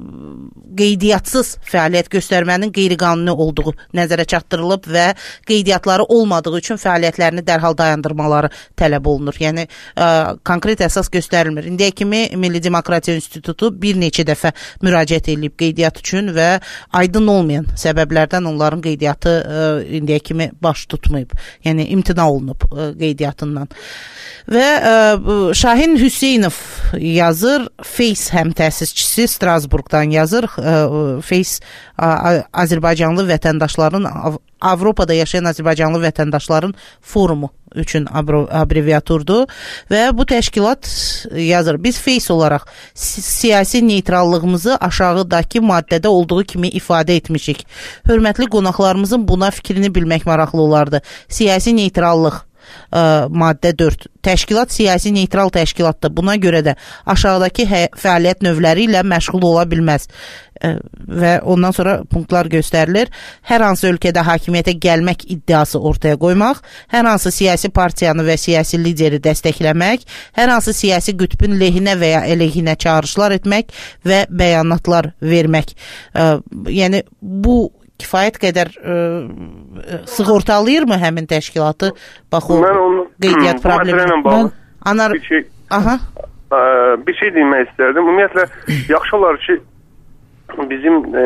qeydiyatsız fəaliyyət göstərmənin qeyri-qanuni olduğu nəzərə çatdırılıb və qeydiyyatları olmadığı üçün fəaliyyətlərini dərhal dayandırmaları tələb olunur. Yəni, e, konkret əsas göstərilmir. İndiyə kimi Milli Demokratiya İnstitutu bir neçə dəfə müraciət edilib qeydiyyat üçün və aydın olmayan səbəblərdən onların qeydiyyatı e, indiyə kimi baş tutmayıb. Yəni imtina olunub e, qeydiyyatından. Və e, Şahin Hüseynov yazır, Face həm təsisçisi Strasburqdan yazır. E, Face a, Azərbaycanlı vətəndaşların Avropada yaşayan Azərbaycanlı vətəndaşların forumu üçün abreviaturdur və bu təşkilat yazır. Biz Face olaraq siyasi neytrallığımızı aşağıdakı maddədə olduğu kimi ifadə etmişik. Hörmətli qonaqlarımızın buna fikrini bilmək maraqlı olardı. Siyasi neytrallıq ə, maddə dörd. Təşkilat siyasi neytral təşkilatdır. Buna görə də aşağıdakı fəaliyyət növləri ilə məşğul ola bilməz. Ə, və ondan sonra punktlar göstərilir. Hər hansı ölkədə hakimiyyətə gəlmək iddiası ortaya qoymaq, hər hansı siyasi partiyanı və siyasi lideri dəstəkləmək, hər hansı siyasi qütbün lehinə və ya əleyhinə çağırışlar etmək və bəyanatlar vermək. Ə, yəni bu kifayət qədər ə, sığortalayırmı həmin təşkilatı? Bax o onu, qeydiyyat problemi. Mən anar... bir şey, Aha. Ə, bir şey demək istərdim. Ümumiyyətlə, yaxşı olar ki, bizim ə,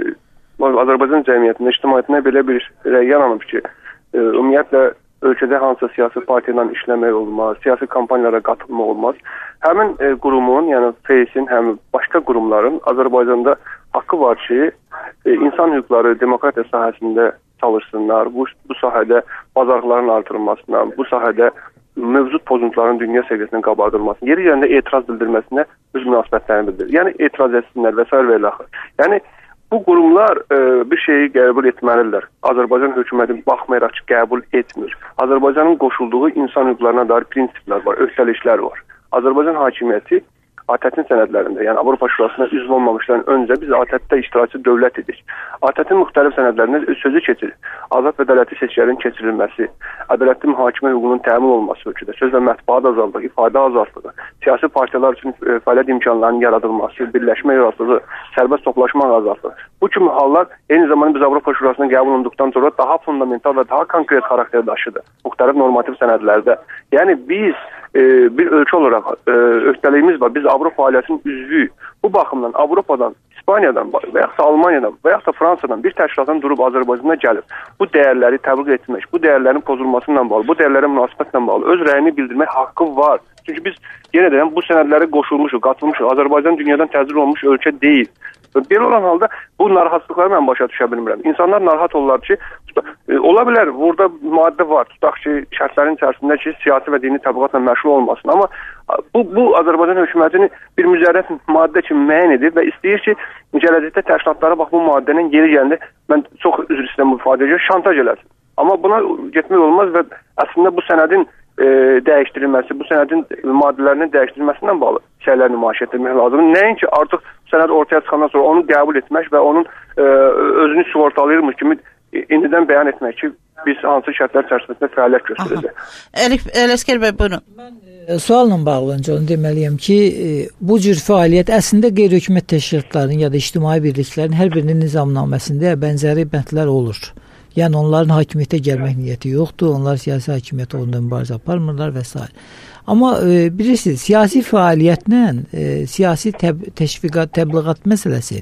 Azərbaycan cəmiyyətində, ictimaiyyətində belə bir rəy yaranıb ki, ə, ümumiyyətlə, ölkədə hansısa siyasi partiyadan işləmək olmaz, siyasi kampanyalara qatılmaq olmaz. Həmin e, qurumun, yəni Face-in, həm başqa qurumların Azərbaycanda haqqı var ki, e, insan hüquqları demokratiya sahəsində çalışsınlar, bu, bu sahədə bazarlıqların artırılmasına, bu sahədə mövcud pozuntuların dünya səviyyəsindən qabardılmasına, yeri yerində etiraz bildirməsinə öz münasibətlərini bildirir. Yəni etiraz etsinlər və s. və ilə. Yəni bu qurumlar e, bir şeyi qəbul etməlidirlər. Azərbaycan hökuməti baxmayaraq ki, qəbul etmir. Azərbaycanın qoşulduğu insan hüquqlarına dair prinsiplər var, öhdəliklər var. Azərbaycan hakimiyyəti A T Ə-tin sənədlərində, yəni Avropa Şurasına üzv olmamışdan öncə biz A T Ə-də iştirakçı dövlət idik. A T Ə-tin müxtəlif sənədlərində sözü keçirir. Azad və ədalətli seçkilərin keçirilməsi, ədalətli mühakimə hüququnun təmin olunması ölkədə, söz və mətbuat azadlığı, ifadə azadlığı, siyasi partiyalar üçün fəaliyyət imkanlarının yaradılması, birləşmə azadlığı, sərbəst toplaşma azadlığı. Bu kimi hallar eyni zamanda biz Avropa Şurasına qəbul olunduqdan sonra daha fundamental və daha konkret xarakter daşıdı müxtəlif normativ sənədlərdə. Yəni biz e, bir ölkə olaraq e, öhdəliyimiz var. Biz Avropa ailəsinin üzvüyük. Bu baxımdan Avropadan, İspaniyadan və yaxud da Almaniyadan və yaxud da Fransadan bir təşkilatın durub Azərbaycana gəlib bu dəyərləri təbliğ etmək, bu dəyərlərin pozulmasıyla bağlı, bu dəyərlərə münasibətlə bağlı öz rəyini bildirmək haqqı var. Çünki biz yenə deyirəm bu sənədləri qoşulmuşuq, qatılmışıq. Azərbaycan dünyadan təcrid olunmuş ölkə deyil. Belə olan halda bu narahatlıqları mən başa düşə bilmirəm. İnsanlar narahat olurlar ki, e, ola bilər burada maddə var, tutaq ki, şərtlərin içərisində ki, siyasi və dini təbliğatla məşğul olmasın. Amma bu, bu Azərbaycan hökumətini bir müzərrət maddə kimi müəyyən edir və istəyir ki, gələcəkdə təşkilatlara bax bu maddənin geri gəldi, mən çox üzr istəyirəm bu ifadəyə, şantaj eləsin. Amma buna getmək olmaz və əslində bu sənədin e, dəyişdirilməsi, bu sənədin maddələrinin dəyişdirilməsindən bağlı şeylər nümayiş etdirmək lazımdır. Nəinki artıq sənəd ortaya çıxandan sonra onu qəbul etmək və onun e, özünü sığortalayırmış kimi indidən bəyan etmək ki, biz hansı şərtlər çərçivəsində fəaliyyət göstərəcək. Ələsgər bəy, buyurun. Mən e, sualla bağlı öncə onu deməliyəm ki, e, bu cür fəaliyyət əslində qeyri-hökumət təşkilatlarının ya da ictimai birliklərin hər birinin nizamnaməsində bənzəri bəndlər olur. Yəni onların hakimiyyətə gəlmək niyyəti yoxdur, onlar siyasi hakimiyyət uğrunda mübarizə aparmırlar və s. Amma e, bilirsiniz, siyasi fəaliyyətlə e, siyasi təb təşviqat, təbliğat məsələsi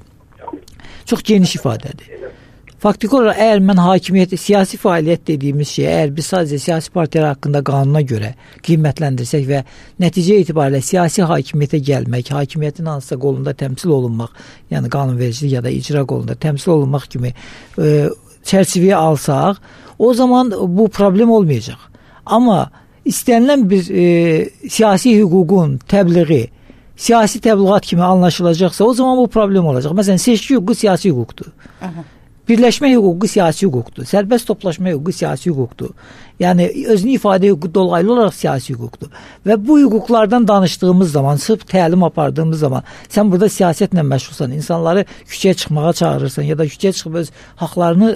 çox geniş ifadədir. Faktiki olaraq əgər mən hakimiyyət, siyasi fəaliyyət dediyimiz şey, əgər biz sadəcə siyasi partiyalar haqqında qanuna görə qiymətləndirsək və nəticə itibarilə siyasi hakimiyyətə gəlmək, hakimiyyətin hansısa qolunda təmsil olunmaq, yəni qanunvericilik ya da icra qolunda təmsil olunmaq kimi e, çərçivəyə alsaq, o zaman bu problem olmayacaq. Amma istənilən bir e, siyasi hüququn təbliği siyasi təbliğat kimi anlaşılacaqsa, o zaman bu problem olacaq. Məsələn, seçki hüququ siyasi hüquqdur. Aha. Birləşmə hüququ siyasi hüquqdur. Sərbəst toplaşma hüququ siyasi hüquqdur. Yəni özünü ifadə hüququ dolaylı olaraq siyasi hüquqdur. Və bu hüquqlardan danışdığımız zaman, sırf təlim apardığımız zaman, sən burada siyasətlə məşğulsan, insanları küçəyə çıxmağa çağırırsan ya da küçəyə çıxıb öz haqlarını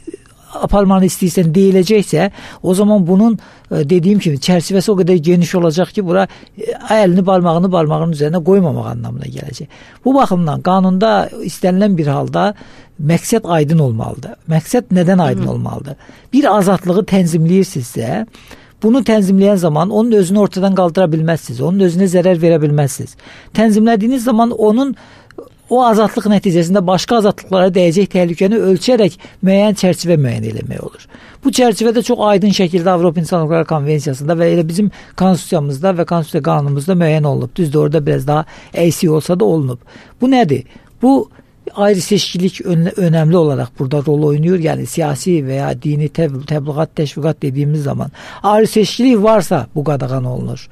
aparmanı istəyirsən deyiləcəksə, o zaman bunun dediyim kimi çərçivəsi o qədər geniş olacaq ki, bura əlini barmağını barmağının üzərinə qoymamaq anlamına gələcək. Bu baxımdan qanunda istənilən bir halda məqsəd aydın olmalıdır. Məqsəd nədən aydın Hı. olmalıdır? Bir azadlığı tənzimləyirsinizsə, bunu tənzimləyən zaman onun özünü ortadan qaldıra bilməzsiniz, onun özünə zərər verə bilməzsiniz. Tənzimlədiyiniz zaman onun o azadlıq nəticəsində başqa azadlıqlara dəyəcək təhlükəni ölçərək müəyyən çərçivə müəyyən eləmək olur. Bu çərçivədə çox aydın şəkildə Avropa İnsan Hüquqları Konvensiyasında və elə bizim konstitusiyamızda və konstitusiya qanunumuzda müəyyən olunub. Düzdür, orada biraz daha əksik olsa da olunub. Bu nədir? Bu ayrı seçkilik ön önəmli olaraq burada rol oynayır. Yəni siyasi və ya dini təb təbliğat, təşviqat dediyimiz zaman ayrı seçkilik varsa bu qadağan olunur.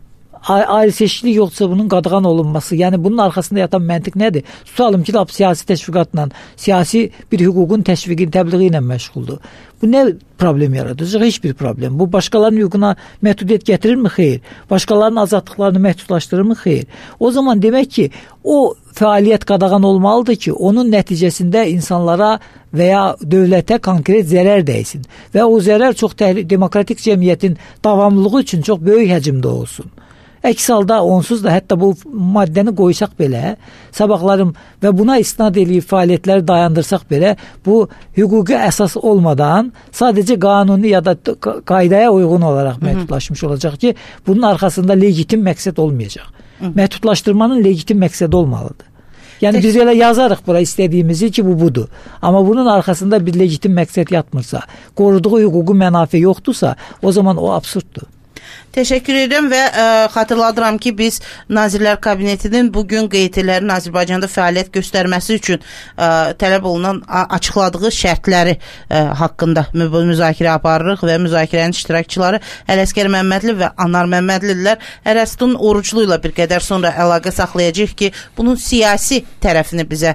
Ayrı seçkilik yoxsa bunun qadağan olunması, yəni bunun arxasında yatan məntiq nədir? Tutalım ki, siyasi təşviqatla, siyasi bir hüququn təşviqi, təbliği ilə məşğuldur. Bu nə problem yaradacaq? Heç bir problem. Bu başqalarının hüququna məhdudiyyət gətirirmi? Xeyr. Başqalarının azadlıqlarını məhdudlaşdırırmı? Xeyr. O zaman demək ki, o fəaliyyət qadağan olmalıdır ki, onun nəticəsində insanlara və ya dövlətə konkret zərər dəysin və o zərər çox demokratik cəmiyyətin davamlılığı üçün çox böyük həcmdə olsun. Əks halda onsuz da hətta bu maddəni qoysaq belə, sabahlarım və buna istinad eləyib fəaliyyətləri dayandırsaq belə, bu hüquqi əsas olmadan sadəcə qanuni ya da qaydaya uyğun olaraq məhdudlaşmış olacaq ki, bunun arxasında legitim məqsəd olmayacaq. Məhdudlaşdırmanın legitim məqsədi olmalıdır. Yəni biz elə yazarıq bura istədiyimizi ki, bu budur. Amma bunun arxasında bir legitim məqsəd yatmırsa, qoruduğu hüquqi mənafe yoxdursa, o zaman o absurddur. Təşəkkür edirəm və ə, xatırladıram ki, biz Nazirlər Kabinetinin bugün Q Y T-lərin Azərbaycanda fəaliyyət göstərməsi üçün ə, tələb olunan açıqladığı şərtləri ə, haqqında müzakirə aparırıq və müzakirənin iştirakçıları Ələsgər Məmmədli və Anar Məmmədlilər Ərəstun Oruclu ilə bir qədər sonra əlaqə saxlayacaq ki, bunun siyasi tərəfini bizə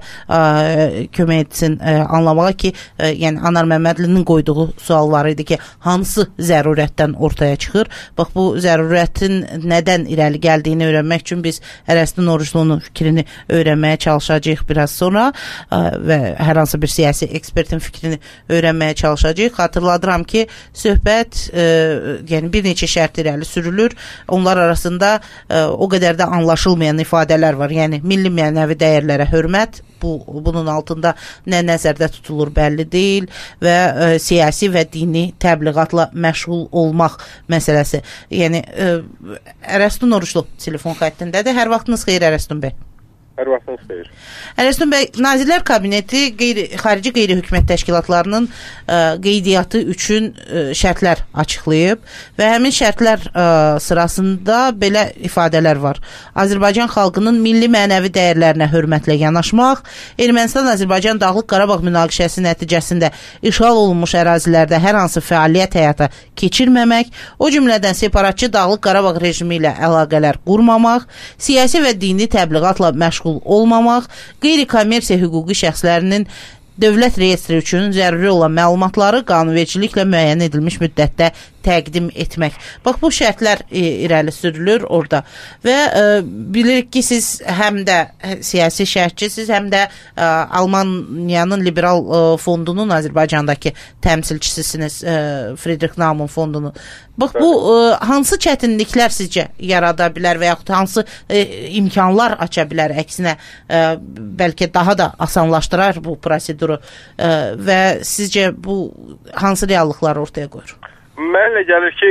ə, kömək etsin ə, anlamağa ki, ə, yəni Anar Məmmədlinin qoyduğu sualları idi ki, hansı zərurətdən ortaya çıxır? Bax, bu zərurətin nədən irəli gəldiyini öyrənmək üçün biz Ərəstun Oruclunun fikrini öyrənməyə çalışacağıq biraz sonra ə, və hər hansı bir siyasi ekspertin fikrini öyrənməyə çalışacağıq. Xatırladıram ki, söhbət ə, yəni bir neçə şərt irəli sürülür. Onlar arasında ə, o qədər də anlaşılmayan ifadələr var. Yəni milli mənəvi dəyərlərə hörmət, bu bunun altında nə nəzərdə tutulur bəlli deyil və ə, siyasi və dini təbliğatla məşğul olmaq məsələsi. Yəni ə, Ərəstun Oruclu telefon xəttindədir. Hər vaxtınız xeyir Ərəstun bəy. Hər vaxtınız xeyir. Ərəstun bəy, Nazirlər Kabineti qeyri, xarici qeyri-hökumət təşkilatlarının ə, qeydiyyatı üçün ə, şərtlər açıqlayıb və həmin şərtlər ə, sırasında belə ifadələr var. Azərbaycan xalqının milli mənəvi dəyərlərinə hörmətlə yanaşmaq, Ermənistan-Azərbaycan Dağlıq Qarabağ münaqişəsi nəticəsində işğal olunmuş ərazilərdə hər hansı fəaliyyət həyata keçirməmək, o cümlədən separatçı Dağlıq Qarabağ rejimi ilə əlaqələr qurmamaq, siyasi və dini təbliğatla məşğul olmamaq, qeyri-kommersiya hüquqi şəxslərinin dövlət reyestri üçün zəruri olan məlumatları qanunvericiliklə müəyyən edilmiş müddətdə təqdim etmək. Bax, bu şərtlər e, irəli sürülür orada və e, bilirik ki, siz həm də siyasi şərhçisiz, həm də e, Almaniyanın liberal e, fondunun Azərbaycandakı təmsilçisisiniz, e, Friedrich Naumann fondunun. Bax, bu e, hansı çətinliklər sizcə yarada bilər və yaxud hansı e, imkanlar aça bilər, əksinə e, bəlkə daha da asanlaşdırar bu proseduru e, və sizcə bu hansı reallıqları ortaya qoyur? Mənə gəlir ki,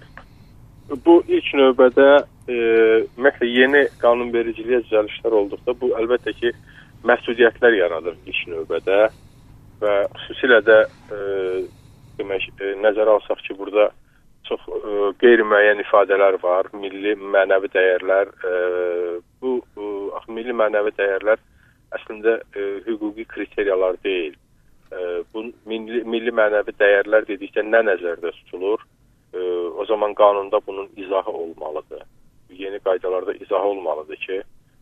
bu ilk növbədə e, məsələn, yeni qanunvericiliyə düzəlişlər olduqda bu əlbəttə ki, məhdudiyyətlər yaradır ilk növbədə və xüsusilə də e, demək, e, nəzərə alsaq ki, burada çox e, qeyri-müəyyən ifadələr var, milli mənəvi dəyərlər. E, bu e, milli mənəvi dəyərlər əslində e, hüquqi kriteriyalar deyil. Bu milli, milli mənəvi dəyərlər dedikdə nə nəzərdə tutulur? E, o zaman qanunda bunun izahı olmalıdır. Yeni qaydalarda izahı olmalıdır ki,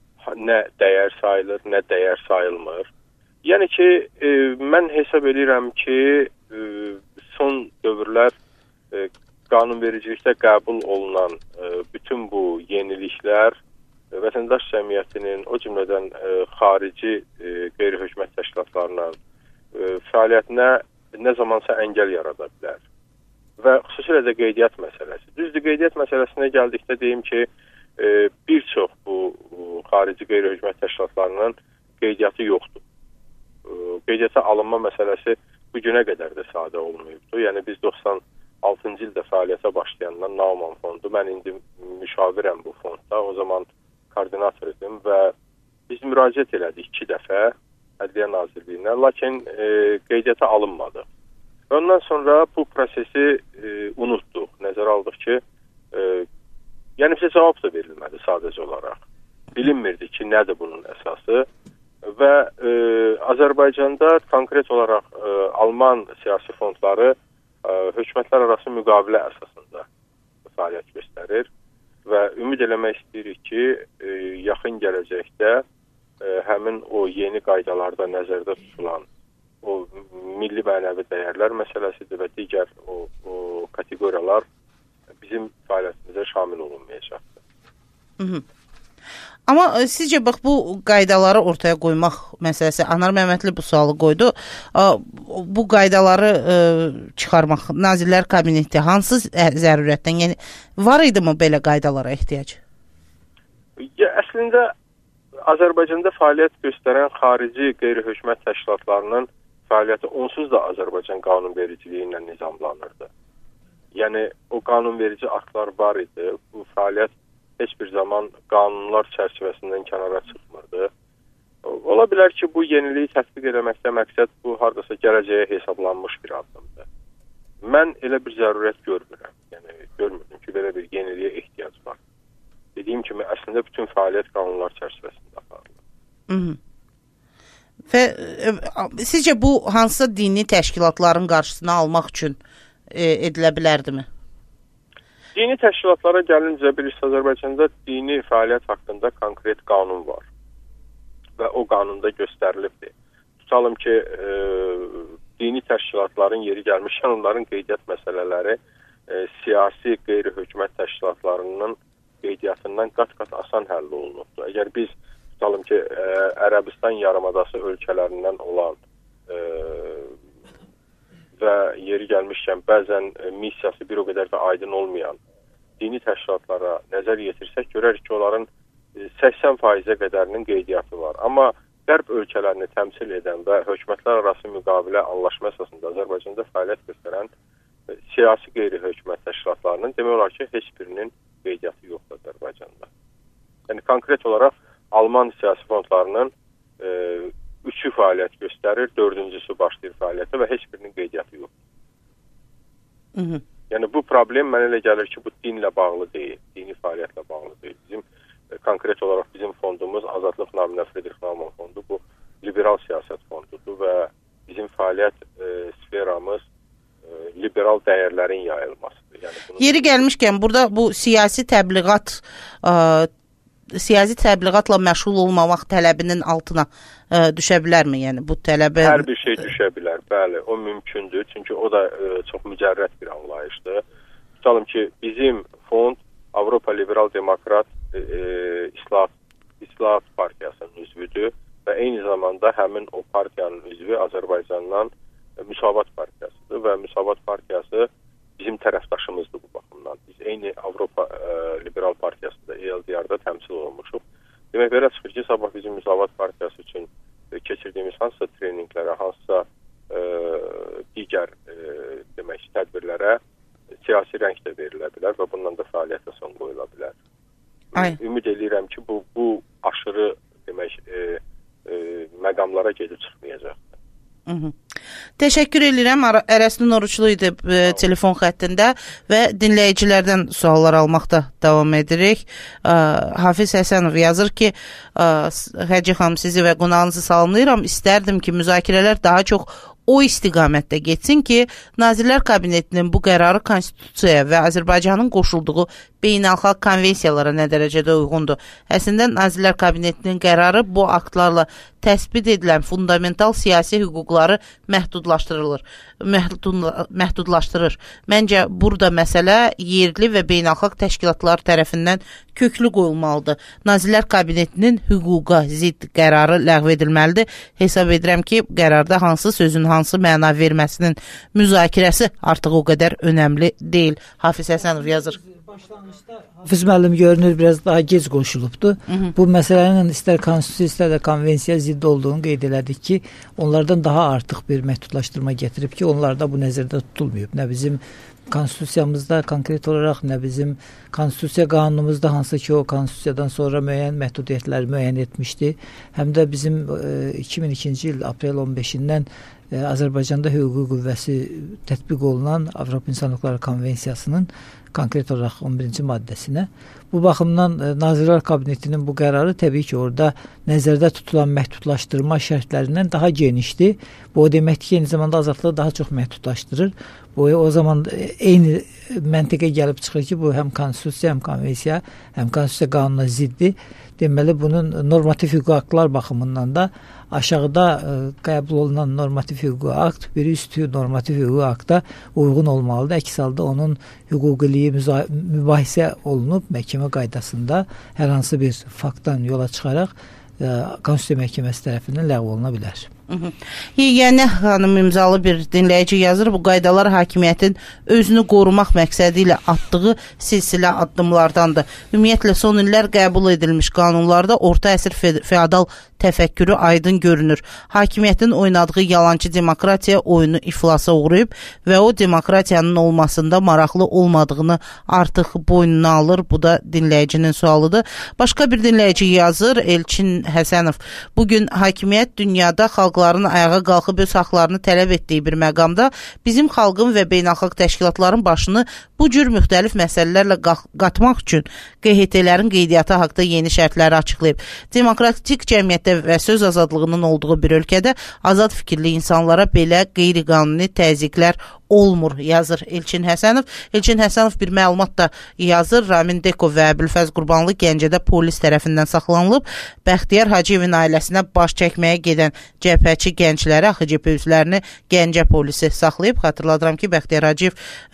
nə dəyər sayılır, nə dəyər sayılmır. Yəni ki, e, mən hesab edirəm ki, e, son dövrlər e, qanunvericilikdə qəbul olunan e, bütün bu yeniliklər e, vətəndaş cəmiyyətinin, o cümlədən e, xarici e, qeyri-hökumət təşkilatlarının fəaliyyətinə nə zamansa əngəl yarada bilər. Və xüsusilə də qeydiyyat məsələsi. Düzdür, qeydiyyat məsələsinə gəldikdə deyim ki, e, bir çox bu xarici qeyri-hökumət təşkilatlarının qeydiyyatı yoxdur. E, qeydiyyata alınma məsələsi bu günə qədər də sadə olmayıbdır. Yəni biz doxsan altıncı ildə fəaliyyətə başlayandan Naumann fondu, mən indi müşavirəm bu fondda, o zaman koordinator idim və biz müraciət elədik iki dəfə Ədliyyə Nazirliyinə, lakin e, qeydiyyata alınmadı. Ondan sonra bu prosesi e, unutduq, nəzərə aldıq ki, e, yəni bizə cavab da verilmədi sadəcə olaraq. Bilinmirdi ki, nədir bunun əsası və e, Azərbaycanda konkret olaraq e, Alman siyasi fondları e, hökumətlər arası müqavilə əsasında fəaliyyət göstərir və ümid eləmək istəyirik ki, e, yaxın gələcəkdə həmin o yeni qaydalarda nəzərdə tutulan o milli mənəvi dəyərlər məsələsidir və digər o, o kateqoriyalar bizim fəaliyyətimizə şamil olunmayacaqdır. Hı -hı. Amma sizcə bax bu qaydaları ortaya qoymaq məsələsi, Anar Məmmədli bu sualı qoydu. Bu qaydaları çıxarmaq Nazirlər Kabineti hansı zərurətdən, yəni var idi mi belə qaydalara ehtiyac? Ya, əslində Azərbaycanda fəaliyyət göstərən xarici qeyri-hökumət təşkilatlarının fəaliyyəti onsuz da Azərbaycan qanunvericiliyi ilə nizamlanırdı. Yəni, o qanunverici aktlar var idi. Bu fəaliyyət heç bir zaman qanunlar çərçivəsindən kənara çıxmırdı. Ola bilər ki, bu yeniliyi tətbiq eləməkdə məqsəd bu hardasa gələcəyə hesablanmış bir addımdır. Mən elə bir zərurət görmürəm. Yəni, görmürdüm ki, belə bir yeniliyə ehtiyac var. Dediyim kimi, əslində bütün fəaliyyət qanunlar çərçivəsində aparılır. Hı -hı. Və e, sizcə bu hansısa dini təşkilatların qarşısını almaq üçün e, edilə bilərdimi? Dini təşkilatlara gəlincə, bilirsiniz, Azərbaycanda dini fəaliyyət haqqında konkret qanun var və o qanunda göstərilibdir. Tutalım ki, e, dini təşkilatların yeri gəlmişkən onların qeydiyyat məsələləri e, siyasi qeyri-hökumət təşkilatlarının qeydiyyatından qat-qat asan həll olunubdur. Əgər biz tutalım ki, ə, Ərəbistan yarımadası ölkələrindən olan ə, və yeri gəlmişkən bəzən ə, missiyası bir o qədər də aydın olmayan dini təşkilatlara nəzər yetirsək, görərik ki, onların səksən faizə qədərinin qeydiyyatı var. Amma Qərb ölkələrini təmsil edən və hökumətlər arası müqavilə anlaşma əsasında Azərbaycanda fəaliyyət göstərən ə, siyasi qeyri-hökumət təşkilatlarının demək olar ki, heç birinin qeydiyyatı yoxdur Azərbaycanda. Yəni, konkret olaraq Alman siyasi fondlarının e, üçü fəaliyyət göstərir, dördüncüsü başlayır fəaliyyətə və heç birinin qeydiyyatı yoxdur. Hı -hı. Yəni, bu problem mənə elə gəlir ki, bu dinlə bağlı deyil, dini fəaliyyətlə bağlı deyil. Bizim e, konkret olaraq bizim fondumuz Azadlıq naminə Friedrich Naumann fondu, bu liberal siyasət fondudur və bizim fəaliyyət e, sferamız e, liberal dəyərlərin yayılmasıdır. Yəni, bunu... Yeri gəlmişkən, burada bu siyasi təbliğat ə, siyasi təbliğatla məşğul olmamaq tələbinin altına ə, düşə bilərmi? Yəni bu tələbə hər bir şey düşə bilər. Bəli, o mümkündür. Çünki o da ə, çox mücərrət bir anlayışdır. tutalım ki bizim fond Avropa Liberal Demokrat e, İslahat, İslahat Partiyasının üzvüdür və eyni zamanda həmin o partiyanın üzvü Azərbaycandan e, Müsavat Partiyasıdır və Müsavat Partiyası bizim tərəfdaşımızdır bu baxımdan. Biz eyni Avropa e, Liberal Partiyasında E L D R-da təmsil olunmuşuq. Demək belə çıxır ki, sabah bizim Müsavat Partiyası üçün e, keçirdiyimiz hansısa treninqlərə, hansısa e, digər e, demək tədbirlərə siyasi rəng də verilə bilər və bundan da fəaliyyətə son qoyula bilər. Ay. Ümid edirəm ki, bu bu aşırı demək e, e, məqamlara gedib çıxmayacaq. Hı -hı. Təşəkkür edirəm. Ərəsli Oruçlu idi e, telefon xəttində və dinləyicilərdən suallar almaqda davam edirik. E, Hafiz Həsənov yazır ki, e, Həcə xanım, sizi və qonağınızı salamlayıram. İstərdim ki, müzakirələr daha çox o istiqamətdə getsin ki, Nazirlər Kabinetinin bu qərarı konstitusiyaya və Azərbaycanın qoşulduğu beynəlxalq konvensiyalara nə dərəcədə uyğundur? Əslində, Nazirlər Kabinetinin qərarı bu aktlarla təsbit edilən fundamental siyasi hüquqları məhdudlaşdırılır, məhdudlaşdırır. Məncə, burada məsələ yerli və beynəlxalq təşkilatlar tərəfindən köklü qoyulmalıdır. Nazirlər Kabinetinin hüquqa zidd qərarı ləğv edilməlidir. Hesab edirəm ki, qərarda hansı sözün hansı məna verməsinin müzakirəsi artıq o qədər önəmli deyil. Hafiz Həsənov yazır. Başlanğıcda Hafiz müəllim görünür biraz daha gec qoşulubdu. Hı -hı. Bu məsələnin istər konstitusiya, istər də konvensiya zidd olduğunu qeyd elədik ki, onlardan daha artıq bir məhdudlaşdırma gətirib ki, onlarda bu nəzərdə tutulmayıb. Nə bizim konstitusiyamızda konkret olaraq, nə bizim konstitusiya qanunumuzda, hansı ki o konstitusiyadan sonra müəyyən məhdudiyyətləri müəyyən etmişdi. Həm də bizim e, iki min ikinci il aprel on beşindən e, Azərbaycanda hüquqi qüvvəsi tətbiq olunan Avropa İnsan Hüquqları Konvensiyasının konkret olaraq on birinci maddəsinə. Bu baxımdan e, Nazirlər Kabinetinin bu qərarı təbii ki, orada nəzərdə tutulan məhdudlaşdırma şərtlərindən daha genişdir. Bu o deməkdir ki, eyni zamanda azadlığı daha çox məhdudlaşdırır. Bu o zaman eyni məntiqə gəlib çıxır ki, bu həm konstitusiya, həm konvensiya, həm konstitusiya qanununa ziddir. Deməli, bunun normativ hüquqi aktlar baxımından da aşağıda e, qəbul olunan normativ hüquqi akt, biri üstü normativ hüquqi akta uyğun olmalıdır. Əks halda onun hüquqiliyi mübahisə olunub məhkəmə qaydasında hər hansı bir faktdan yola çıxaraq e, Konstitusiya Məhkəməsi tərəfindən ləğv oluna bilər. Yeganə xanım imzalı bir dinləyici yazır. Bu qaydalar hakimiyyətin özünü qorumaq məqsədi ilə atdığı silsilə addımlardandır. Ümumiyyətlə, son illər qəbul edilmiş qanunlarda orta əsr fe feodal təfəkkürü aydın görünür. Hakimiyyətin oynadığı yalancı demokratiya oyunu iflasa uğrayıb və o demokratiyanın olmasında maraqlı olmadığını artıq boynuna alır. Bu da dinləyicinin sualıdır. Başqa bir dinləyici yazır, Elçin Həsənov. Bugün hakimiyyət dünyada xalqların ayağa qalxıb öz haqlarını tələb etdiyi bir məqamda bizim xalqın və beynəlxalq təşkilatların başını bu cür müxtəlif məsələlərlə qatmaq üçün Q H T-lərin qeydiyyatı haqda yeni şərtləri açıqlayıb. Demokratik cəmiyyətdə və söz azadlığının olduğu bir ölkədə azad fikirli insanlara belə qeyri-qanuni təzyiqlər olmur, yazır Elçin Həsənov. Elçin Həsənov bir məlumat da yazır. Ramin Deko və Əbülfəz Qurbanlı Gəncədə polis tərəfindən saxlanılıb. Bəxtiyar Hacıyevin ailəsinə baş çəkməyə gedən cəbhəçi gəncləri, A X C P üzvlərini Gəncə polisi saxlayıb. Xatırladıram ki, Bəxtiyar Hacıyev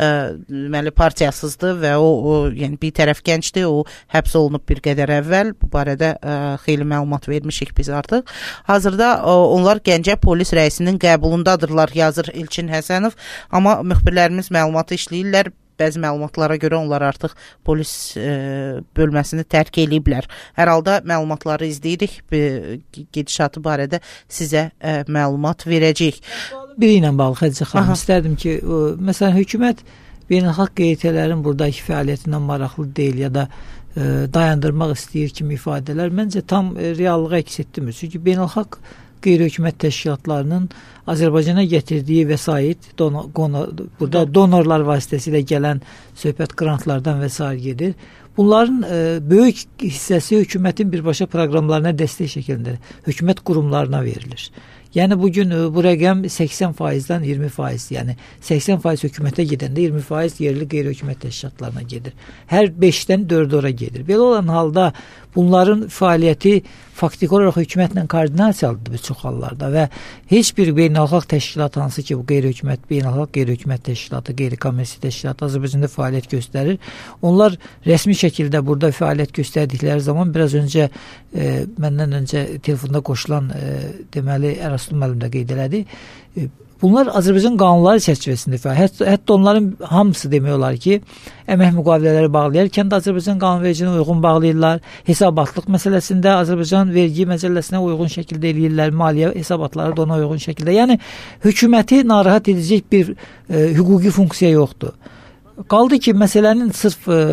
deməli partiyasızdır və o, o yəni bir tərəf gəncdir. O həbs olunub bir qədər əvvəl. Bu barədə ə, xeyli məlumat vermişik biz artıq. Hazırda ə, onlar Gəncə polis rəisinin qəbulundadırlar, yazır Elçin Həsənov. Amma müxbirlərimiz məlumatı işləyirlər. Bəzi məlumatlara görə onlar artıq polis e, bölməsini tərk eləyiblər. Hər halda məlumatları izləyirik. Gedişatı barədə sizə e, məlumat verəcəyik. Biri ilə bağlı Xədicə xanım, istərdim ki, o, məsələn, hökumət beynəlxalq Q H T-lərin buradakı fəaliyyətindən maraqlı deyil ya da e, dayandırmaq istəyir kimi ifadələr məncə tam e, reallığı əks etdirmir. Çünki beynəlxalq qeyri-hökumət təşkilatlarının Azərbaycana gətirdiyi vəsait, donor, burada donorlar vasitəsilə gələn söhbət qrantlardan vəsair gedir. Bunların e, böyük hissəsi hökumətin birbaşa proqramlarına dəstək şəklində hökumət qurumlarına verilir. Yəni bugün bu rəqəm səksən faizdən iyirmi faiz, yəni səksən faiz hökumətə gedəndə iyirmi faiz yerli qeyri-hökumət təşkilatlarına gedir. Hər beşdən dörd ora gedir. Belə olan halda bunların fəaliyyəti faktiki olaraq hökumətlə koordinasiyalıdır bir çox hallarda və heç bir beynəlxalq təşkilat hansı ki bu qeyri-hökumət, beynəlxalq qeyri-hökumət təşkilatı, qeyri-kommersiya təşkilatı Azərbaycanda fəaliyyət göstərir. Onlar rəsmi şəkildə burada fəaliyyət göstərdikləri zaman biraz öncə e, məndən öncə telefonda qoşulan e, deməli Əraslı müəllim də qeyd elədi. E, Bunlar Azərbaycan qanunları çərçivəsində fəaliyyət. Hətta, hətta onların hamısı demək olar ki, əmək müqavilələri bağlayarkən də Azərbaycan qanunvericiliyinə uyğun bağlayırlar. Hesabatlıq məsələsində Azərbaycan vergi məcəlləsinə uyğun şəkildə eləyirlər. Maliyyə hesabatları da ona uyğun şəkildə. Yəni hökuməti narahat edəcək bir e, hüquqi funksiya yoxdur. Qaldı ki, məsələnin sırf e,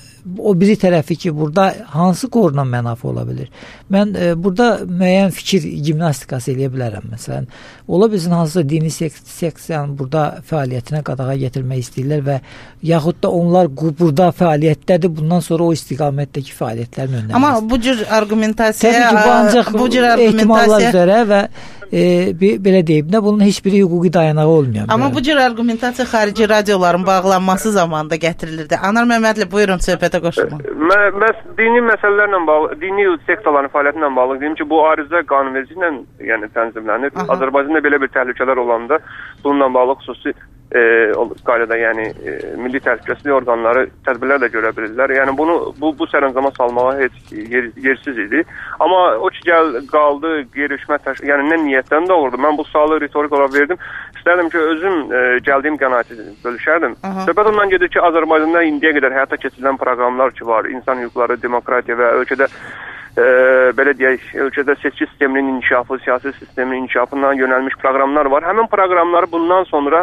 o biri tərəfi ki, burada hansı qorunan mənafi ola bilir? Mən e, burada müəyyən fikir gimnastikası eləyə bilərəm. Məsələn, ola bilsin hansısa dini sek seksiyanın burada fəaliyyətinə qadağa gətirmək istəyirlər və yaxud da onlar burada fəaliyyətdədir, bundan sonra o istiqamətdəki fəaliyyətlərin önləməsi. Amma bu cür argumentasiya, təbii ki, bu ancaq bu cür ehtimallar üzrə və e, bir, belə deyib də bunun heç biri hüquqi dayanağı olmayan. Amma bu cür argumentasiya xarici radioların bağlanması zamanında gətirilirdi. Anar Məmmədli, buyurun söhbətə qoşulun. Mən dini məsələlərlə bağlı, dini sektörlərin fəaliyyətinə bağlı deyim ki, bu arizə qanunvericiliklə yəni tənzimlənir. Aha. Azərbaycanda belə bir təhlükələr olanda bununla bağlı xüsusi e, qaydada, yəni e, milli təhlükəsizlik orqanları tədbirlər də görə bilirlər. Yəni bunu bu bu sərəncama salmağa heç yer, yersiz idi. Amma o ki gəl qaldı qeyri-hökumət təşkilatı, yəni nə niyyətdən doğurdu? Mən bu sualı ritorik olaraq verdim. İstərdim ki, özüm e, gəldiyim qənaəti bölüşərdim. Aha. Söhbət ondan gedir ki, Azərbaycanda indiyə qədər həyata keçirilən proqramlar ki var, insan hüquqları, demokratiya və ölkədə e, belə deyək, ölkədə seçki sisteminin inkişafı, siyasi sistemin inkişafına yönəlmiş proqramlar var. Həmin proqramları bundan sonra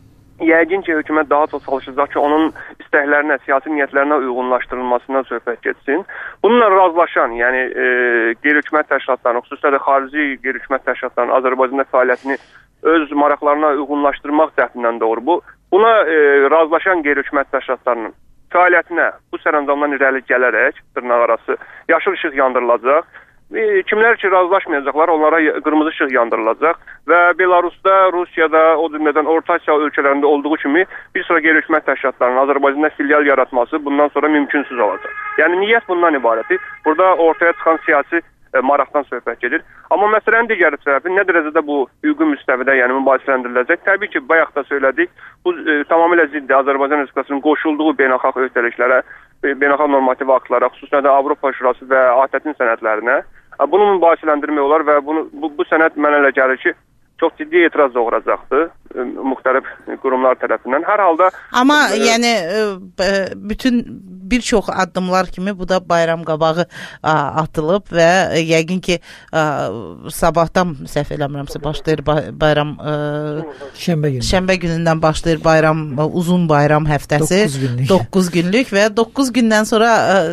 yəqin ki, hökumət daha çox çalışacaq ki, onun istəklərinə, siyasi niyyətlərinə uyğunlaşdırılmasına söhbət getsin. Bununla razılaşan, yəni e, qeyri-hökumət təşkilatlarının, xüsusilə də xarici qeyri-hökumət təşkilatlarının Azərbaycanda fəaliyyətini öz maraqlarına uyğunlaşdırmaq cəhdindən doğru bu. Buna e, razılaşan qeyri-hökumət təşkilatlarının fəaliyyətinə bu sərəncamdan irəli gələrək dırnaq arası yaşıl işıq yandırılacaq. E, kimlər ki razılaşmayacaqlar, onlara qırmızı işıq yandırılacaq və Belarusda, Rusiyada, o cümlədən Orta Asiya ölkələrində olduğu kimi bir sıra qeyri-hökumət təşkilatlarının Azərbaycanda filial yaratması bundan sonra mümkünsüz olacaq. Yəni niyyət bundan ibarətdir. Burada ortaya çıxan siyasi e, maraqdan söhbət gedir. Amma məsələnin digər tərəfi nə dərəcədə bu hüquqi müstəvidə, yəni mübahisələndiriləcək? Təbii ki, bayaq da söylədik, bu e, tamamilə ziddi Azərbaycan Respublikasının qoşulduğu beynəlxalq öhdəliklərə, beynəlxalq normativ aktlara, xüsusən də Avropa Şurası və ATƏT-in sənədlərinə bunu mübahisələndirmək olar və bunu, bu, bu sənəd mənə elə gəlir ki, çox ciddi etiraz doğuracaqdır müxtəlif qurumlar tərəfindən. Hər halda amma e, yəni e, bütün bir çox addımlar kimi bu da bayram qabağı a, atılıb və e, yəqin ki a, sabahdan səhv eləmirəmsə başlayır bayram e, şənbə günü. Şənbə günündən başlayır bayram, uzun bayram həftəsi. doqquz günlük və doqquz gündən sonra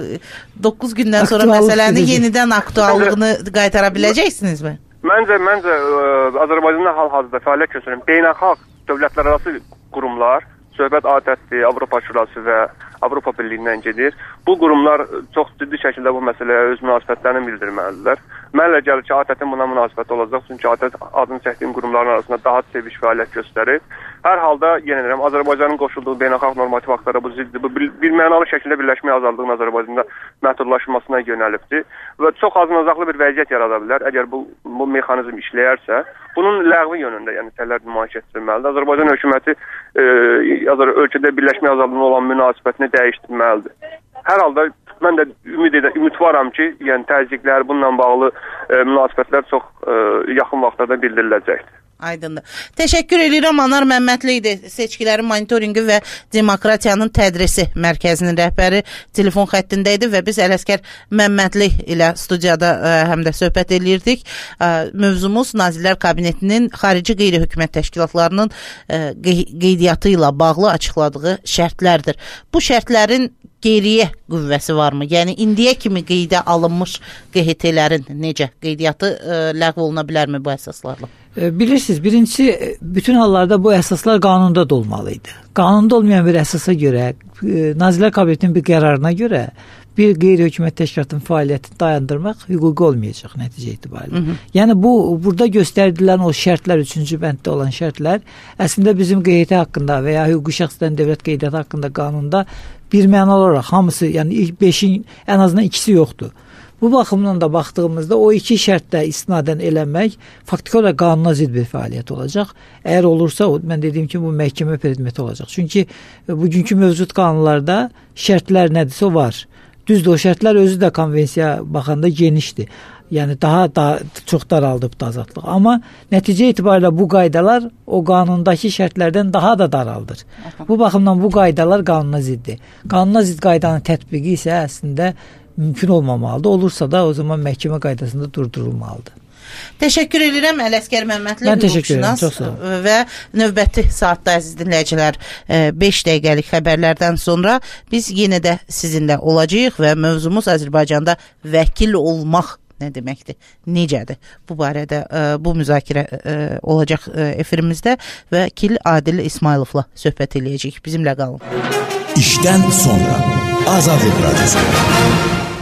doqquz gündən sonra məsələni yenidən aktuallığını qaytara biləcəksinizmi? Məncə, məncə ə, Azərbaycanda hal-hazırda fəaliyyət göstərən beynəlxalq dövlətlərarası qurumlar, söhbət ATƏT-dir, Avropa Şurası və Avropa Birliyindən gedir. Bu qurumlar çox ciddi şəkildə bu məsələyə öz münasibətlərini bildirməlidirlər. Mənlə gəlir ki, ATƏT-in buna münasibəti olacaq, çünki ATƏT adını çəkdiyim qurumların arasında daha seviş fəaliyyət göstərir. Hər halda, yenə deyirəm, Azərbaycanın qoşulduğu beynəlxalq normativ aktlara bu ziddi, bu bir mənalı şəkildə birləşmə azadlığının Azərbaycanda məhdudlaşmasına yönəlibdir və çox azınacaqlı bir vəziyyət yarada bilər. Əgər bu, bu mexanizm işləyərsə, bunun ləğvi yönündə, yəni tələb nümayiş etdirməlidir. Azərbaycan hökuməti e, Azər ölkədə birləşmə azadlığına olan münasibətini dəyişdirməlidir. Hər halda mən də ümid edə, ümidvaram ki, yəni təzyiqlər, bununla bağlı e, münasibətlər çox e, yaxın vaxtlarda bildiriləcəkdir. Aydındır. Təşəkkür edirəm. Anar Məmmədli idi, seçkilərin monitorinqi və demokratiyanın tədrisi mərkəzinin rəhbəri telefon xəttində idi və biz Ələsgər Məmmədli ilə studiyada ə, həm də söhbət eləyirdik. Ə, mövzumuz Nazirlər Kabinetinin xarici qeyri-hökumət təşkilatlarının ə, qeydiyyatı ilə bağlı açıqladığı şərtlərdir. Bu şərtlərin geriyə qüvvəsi varmı? Yəni indiyə kimi qeydə alınmış Q H T-lərin necə qeydiyyatı ə, ləğv oluna bilərmi bu əsaslarla? Bilirsiniz, birincisi bütün hallarda bu əsaslar qanunda da olmalıydı. Qanunda olmayan bir əsasa görə, Nazirlər Kabinetinin bir qərarına görə bir qeyri-hökumət təşkilatının fəaliyyətini dayandırmaq hüquqi olmayacaq nəticə itibarilə. Hı -hı. Yəni bu burada göstərilən o şərtlər, üçüncü bənddə olan şərtlər əslində bizim Q H T haqqında və ya hüquqi şəxslərin dövlət qeydiyyatı haqqında qanunda bir mənalı olaraq hamısı, yəni ilk beşin ən azından ikisi yoxdur. Bu baxımdan da baxdığımızda o iki şərtdə istinadən eləmək faktiki olaraq qanuna zidd bir fəaliyyət olacaq. Əgər olursa, o, mən dediyim kimi bu məhkəmə predmeti olacaq. Çünki bugünkü mövcud qanunlarda şərtlər nədirsə o var. Düzdür, o şərtlər özü də konvensiya baxanda genişdir. Yəni daha da çox daraldıb da azadlıq. Amma nəticə itibarilə bu qaydalar o qanundakı şərtlərdən daha da daraldır. Bu baxımdan bu qaydalar qanuna ziddir. Qanuna zidd qaydanın tətbiqi isə əslində mümkün olmamalıdır. Olursa da o zaman məhkəmə qaydasında durdurulmalıdır. Təşəkkür edirəm Ələsgər Məmmədli, Mən təşəkkür edirəm, çox sağ olun. Və növbəti saatda əziz dinləyicilər beş dəqiqəlik xəbərlərdən sonra biz yenə də sizinlə olacağıq və mövzumuz Azərbaycanda vəkil olmaq nə deməkdir, necədir? Bu barədə ə, bu müzakirə ə, olacaq ə, efirimizdə və Vəkil Adil İsmayılovla söhbət eləyəcəyik. Bizimlə qalın. İşdən sonra Azadlıq Radyosu.